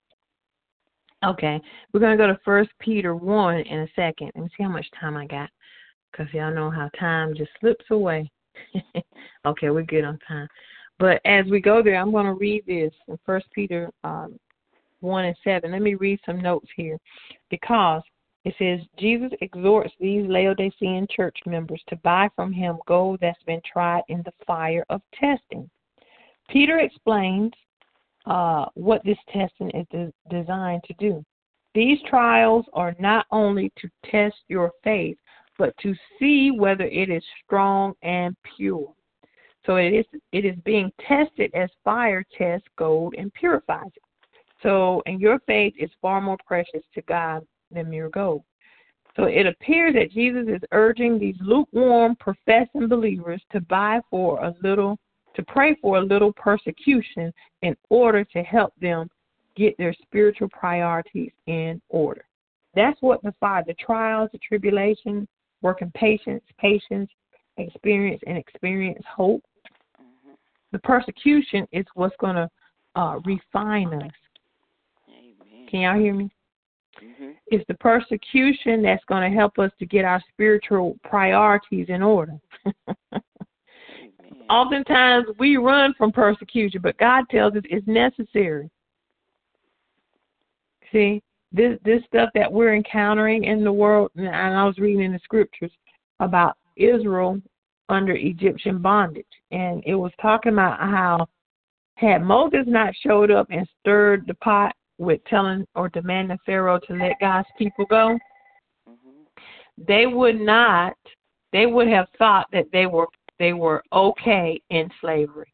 Okay, we're going to go to First Peter one in a second. Let me see how much time I got, because y'all know how time just slips away. Okay, we're good on time. But as we go there, I'm going to read this in First Peter um, one and seven. Let me read some notes here, because it says, Jesus exhorts these Laodicean church members to buy from him gold that's been tried in the fire of testing. Peter explains uh, what this testing is de- designed to do. These trials are not only to test your faith, but to see whether it is strong and pure. So it is it is being tested as fire tests gold and purifies it. So, and your faith is far more precious to God than mere gold. So it appears that Jesus is urging these lukewarm, professing believers to buy for a little, to pray for a little persecution in order to help them get their spiritual priorities in order. That's what the fire, the trials, the tribulations, working patience, patience, experience, and experience hope. Mm-hmm. The persecution is what's going to uh, refine us. Amen. Can y'all hear me? Mm-hmm. It's the persecution that's going to help us to get our spiritual priorities in order. Oftentimes we run from persecution, but God tells us it's necessary. See, this this stuff that we're encountering in the world, and I was reading in the scriptures about Israel under Egyptian bondage, and it was talking about how had Moses not showed up and stirred the pot with telling or demanding Pharaoh to let God's people go, mm-hmm. they would not, they would have thought that they were they were okay in slavery.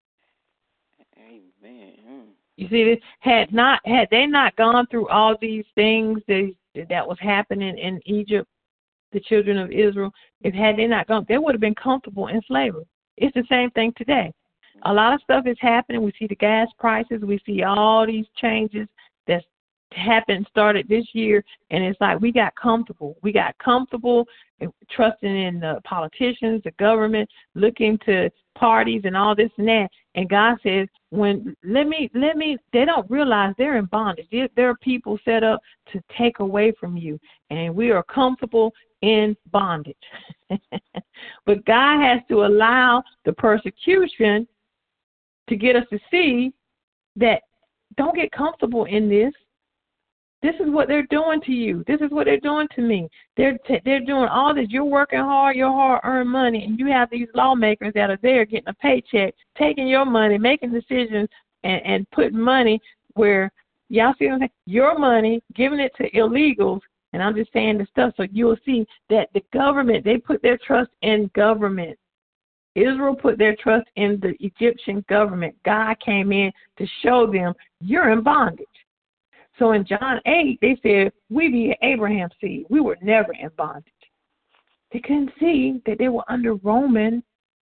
Amen. You see, had not had they not gone through all these things that that was happening in Egypt, the children of Israel, if had they not gone, they would have been comfortable in slavery. It's the same thing today. A lot of stuff is happening. We see the gas prices. We see all these changes that's happened, started this year, and it's like we got comfortable. We got comfortable trusting in the politicians, the government, looking to parties and all this and that. And God says, when let me let me they don't realize they're in bondage. There, there are people set up to take away from you, and we are comfortable in bondage. But God has to allow the persecution to get us to see that don't get comfortable in this. This is what they're doing to you. This is what they're doing to me. They're t- they're doing all this. You're working hard, your hard-earned money, and you have these lawmakers that are there getting a paycheck, taking your money, making decisions, and, and putting money where, y'all see what I'm saying? Your money, giving it to illegals, and I'm just saying the stuff so you'll see that the government, they put their trust in government. Israel put their trust in the Egyptian government. God came in to show them you're in bondage. So in John eight, they said, we be Abraham's seed. We were never in bondage. They couldn't see that they were under Roman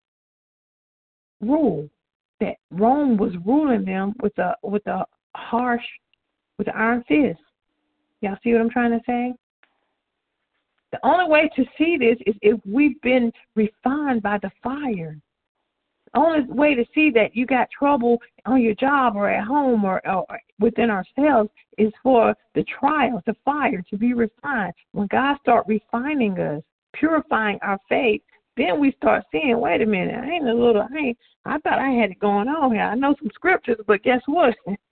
rule, that Rome was ruling them with a with a harsh, with an iron fist. Y'all see what I'm trying to say? The only way to see this is if we've been refined by the fire. The only way to see that you got trouble on your job or at home or, or within ourselves is for the trial, the fire to be refined. When God starts refining us, purifying our faith, then we start seeing, wait a minute, I ain't a little, I ain't, I thought I had it going on here. I know some scriptures, but guess what?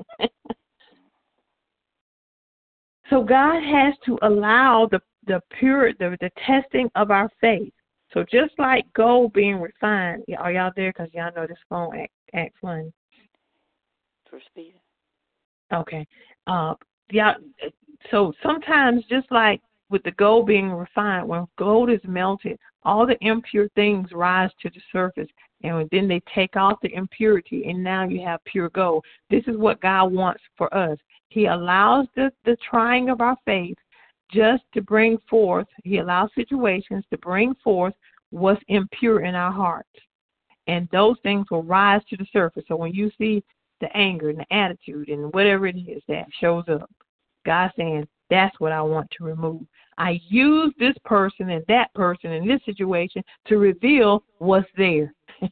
So God has to allow the the pure, the, the testing of our faith. So just like gold being refined, are y'all there? Because y'all know this phone act, act funny. First Peter. Okay. Uh, yeah. So sometimes, just like with the gold being refined, when gold is melted, all the impure things rise to the surface, and then they take off the impurity, and now you have pure gold. This is what God wants for us. He allows the, the trying of our faith just to bring forth, he allows situations to bring forth what's impure in our hearts. and those things will rise to the surface. So when you see the anger and the attitude and whatever it is that shows up, God's saying, that's what I want to remove. I use this person and that person in this situation to reveal what's there.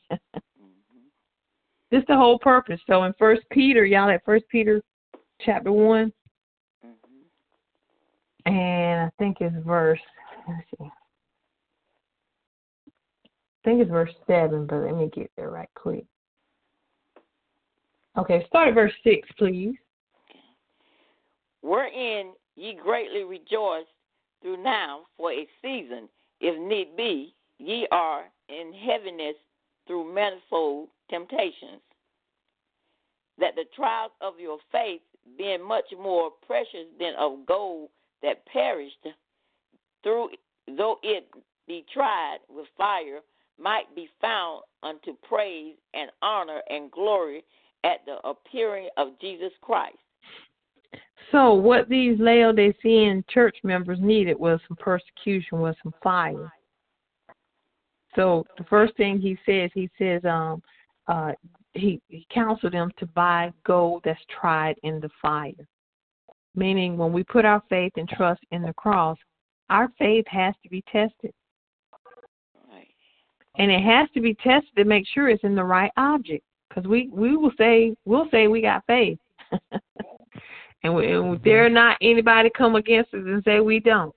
This is the whole purpose. So in First Peter, y'all at First Peter chapter one, mm-hmm. and I think it's verse, let's see. I think it's verse seven, but let me get there right quick. Okay, start at verse six, please. Wherein ye greatly rejoice through now for a season, if need be, ye are in heaviness through manifold temptations, that the trials of your faith, being much more precious than of gold that perished, through though it be tried with fire, might be found unto praise and honor and glory at the appearing of Jesus Christ. So what these Laodicean church members needed was some persecution, was some fire. So the first thing he says, he says, um, uh, he, he counseled them to buy gold that's tried in the fire. Meaning when we put our faith and trust in the cross, our faith has to be tested. Right. And it has to be tested to make sure it's in the right object. Because we, we will say, we'll say we got faith. And, we, and dare not anybody come against us and say we don't.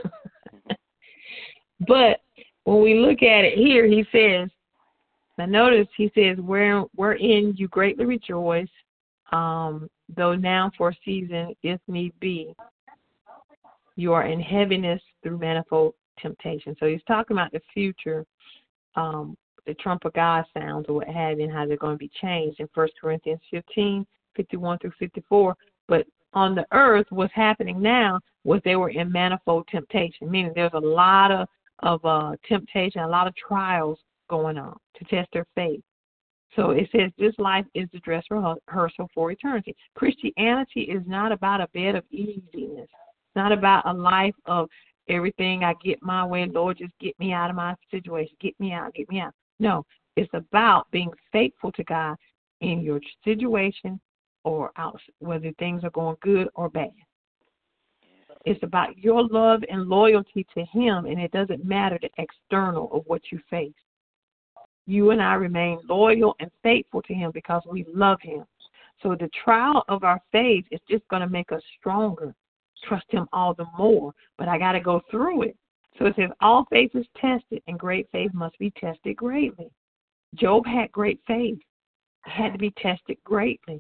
But when we look at it here, he says, now notice he says, Where, wherein you greatly rejoice, um, though now for a season, if need be, you are in heaviness through manifold temptation. So he's talking about the future, um, the trump of God sounds or what have you, and how they're going to be changed in First Corinthians fifteen, fifty-one through fifty-four. But on the earth, what's happening now was they were in manifold temptation, meaning there's a lot of, of uh, temptation, a lot of trials going on to test their faith. So it says this life is the dress rehearsal for eternity. Christianity is not about a bed of easiness. It's not about a life of everything I get my way, Lord, just get me out of my situation, get me out, get me out. No, it's about being faithful to God in your situation or out, whether things are going good or bad. It's about your love and loyalty to Him, and it doesn't matter the external of what you face. You and I remain loyal and faithful to Him because we love Him. So the trial of our faith is just going to make us stronger, trust Him all the more. But I got to go through it. So it says all faith is tested, and great faith must be tested greatly. Job had great faith. It had to be tested greatly.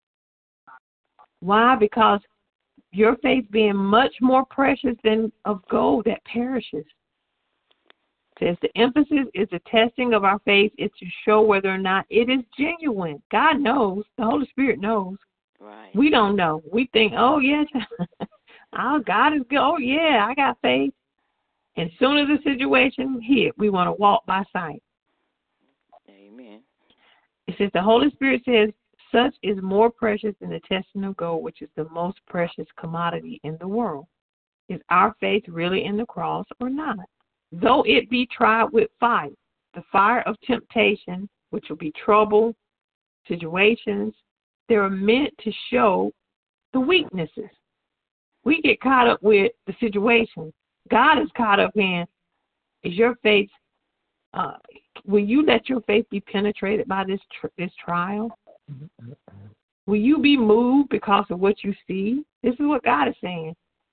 Why? Because your faith being much more precious than of gold that perishes. It says the emphasis is the testing of our faith is to show whether or not it is genuine. God knows. The Holy Spirit knows. Right. We don't know. We think, oh, yes, oh, God is good. Oh, yeah, I got faith. And as soon as the situation hit, we want to walk by sight. Amen. It says the Holy Spirit says, such is more precious than the testing of gold, which is the most precious commodity in the world. Is our faith really in the cross or not? Though it be tried with fire, the fire of temptation, which will be trouble, situations, they're meant to show the weaknesses. We get caught up with the situation. God is caught up in, is your faith, uh, will you let your faith be penetrated by this tr- this trial? Will you be moved because of what you see? This is what God is saying.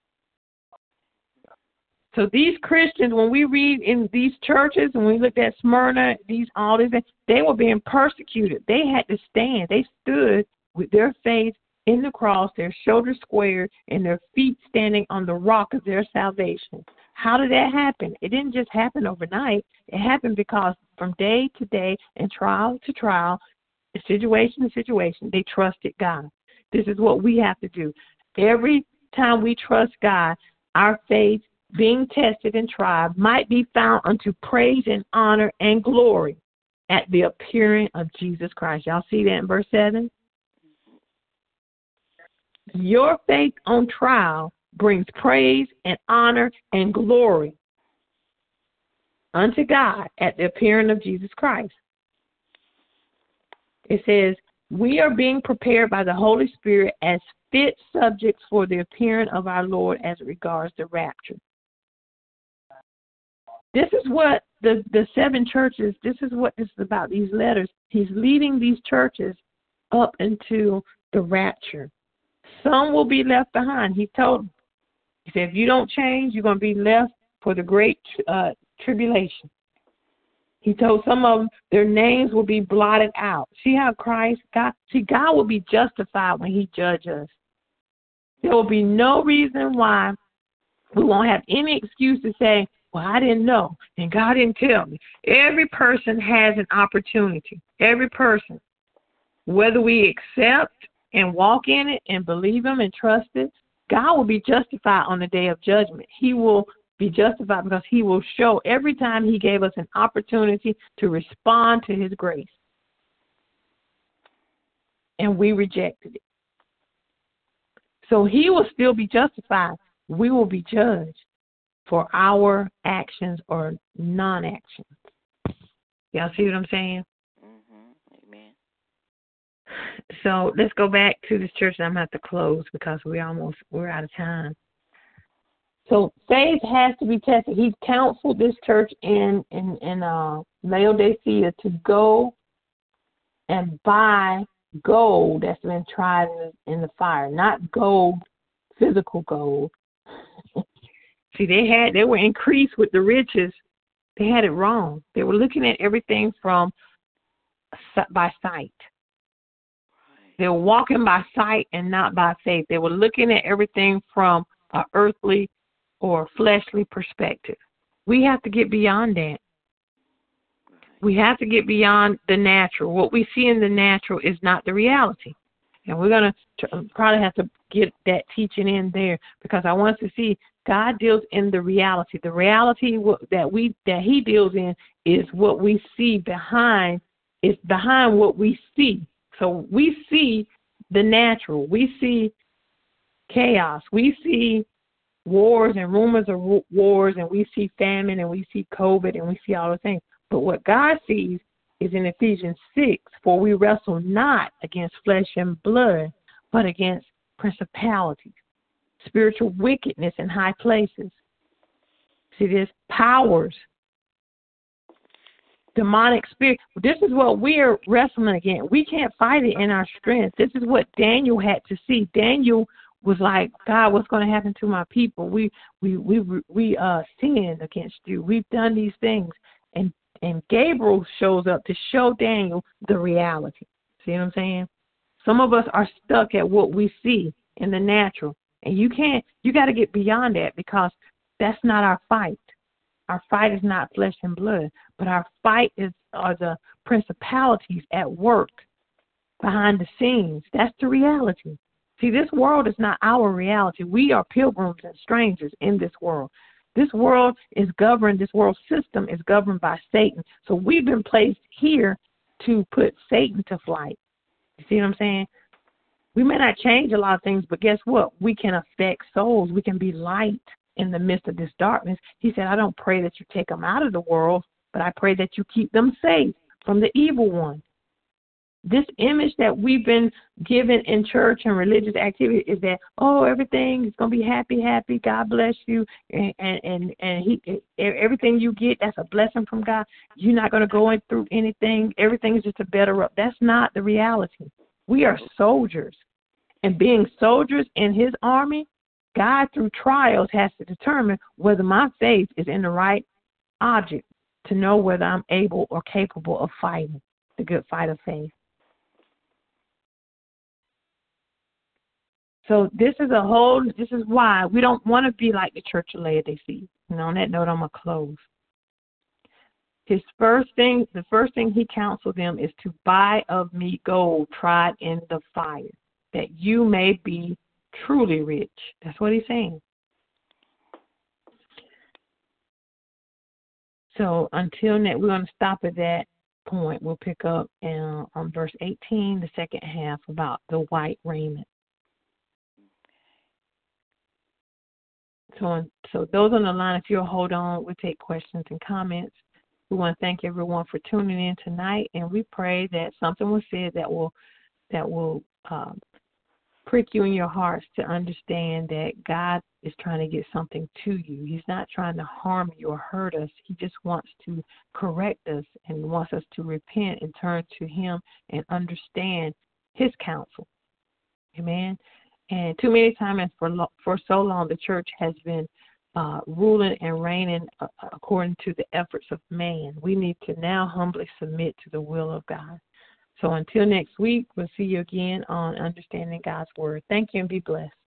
So these Christians, when we read in these churches, when we looked at Smyrna, these all these, they were being persecuted. They had to stand. They stood with their faith in the cross, their shoulders squared, and their feet standing on the rock of their salvation. How did that happen? It didn't just happen overnight. It happened because from day to day and trial to trial, situation to situation, they trusted God. This is what we have to do. Every time we trust God, our faith being tested and tried might be found unto praise and honor and glory at the appearing of Jesus Christ. Y'all see that in verse seven? Your faith on trial brings praise and honor and glory unto God at the appearing of Jesus Christ. It says, we are being prepared by the Holy Spirit as fit subjects for the appearing of our Lord as it regards the rapture. This is what the, the seven churches, this is what this is about, these letters. He's leading these churches up into the rapture. Some will be left behind. He told them, he said, if you don't change, you're going to be left for the great uh, tribulation. He told some of them their names will be blotted out. See how Christ, God, see, God will be justified when he judges us. There will be no reason why we won't have any excuse to say, well, I didn't know, and God didn't tell me. Every person has an opportunity. Every person. Whether we accept and walk in it and believe him and trust it, God will be justified on the day of judgment. He will be justified because he will show every time he gave us an opportunity to respond to his grace. And we rejected it. So he will still be justified. We will be judged for our actions or non-actions. Y'all see what I'm saying? Mm-hmm. Amen. So let's go back to this church, and I'm going to have to close because we almost, we're out of time. So faith has to be tested. He counseled this church in, in, in uh, Laodicea to go and buy gold that's been tried in the, in the fire, not gold, physical gold. See, they had they were increased with the riches. They had it wrong. They were looking at everything from by sight. They were walking by sight and not by faith. They were looking at everything from an earthly or fleshly perspective. We have to get beyond that. We have to get beyond the natural. What we see in the natural is not the reality. And we're going to probably have to get that teaching in there because I want us to see God deals in the reality. The reality that we that he deals in is what we see behind, is behind what we see. So we see the natural. We see chaos. We see wars and rumors of wars, and we see famine, and we see COVID, and we see all the things. But what God sees is in Ephesians six, for we wrestle not against flesh and blood, but against principalities, spiritual wickedness in high places. See, there's powers, demonic spirit. This is what we're wrestling against. We can't fight it in our strength. This is what Daniel had to see. Daniel was like, God, what's going to happen to my people? We we we we uh sinned against you. We've done these things, and and Gabriel shows up to show Daniel the reality. See what I'm saying? Some of us are stuck at what we see in the natural, and you can't. You got to get beyond that because that's not our fight. Our fight is not flesh and blood, but our fight is are the principalities at work behind the scenes. That's the reality. See, this world is not our reality. We are pilgrims and strangers in this world. This world is governed, this world system is governed by Satan. So we've been placed here to put Satan to flight. You see what I'm saying? We may not change a lot of things, but guess what? We can affect souls. We can be light in the midst of this darkness. He said, I don't pray that you take them out of the world, but I pray that you keep them safe from the evil one. This image that we've been given in church and religious activity is that, oh, everything is going to be happy, happy, God bless you, and and, and he everything you get, that's a blessing from God. You're not going to go in through anything. Everything is just a better up. That's not the reality. We are soldiers, and being soldiers in his army, God, through trials, has to determine whether my faith is in the right object to know whether I'm able or capable of fighting the good fight of faith. So this is a whole, this is why we don't want to be like the Church of Laodicea. And on that note, I'm going to close. His first thing, the first thing he counseled them is to buy of me gold tried in the fire, that you may be truly rich. That's what he's saying. So until next, we're going to stop at that point. We'll pick up uh, on verse eighteen, the second half, about the white raiment. So, so those on the line, if you'll hold on, we'll take questions and comments. We want to thank everyone for tuning in tonight, and we pray that something was said that will that will um, prick you in your hearts to understand that God is trying to get something to you. He's not trying to harm you or hurt us. He just wants to correct us and wants us to repent and turn to Him and understand His counsel. Amen. And too many times for lo- for so long, the church has been uh, ruling and reigning uh, according to the efforts of man. We need to now humbly submit to the will of God. So until next week, we'll see you again on Understanding God's Word. Thank you and be blessed.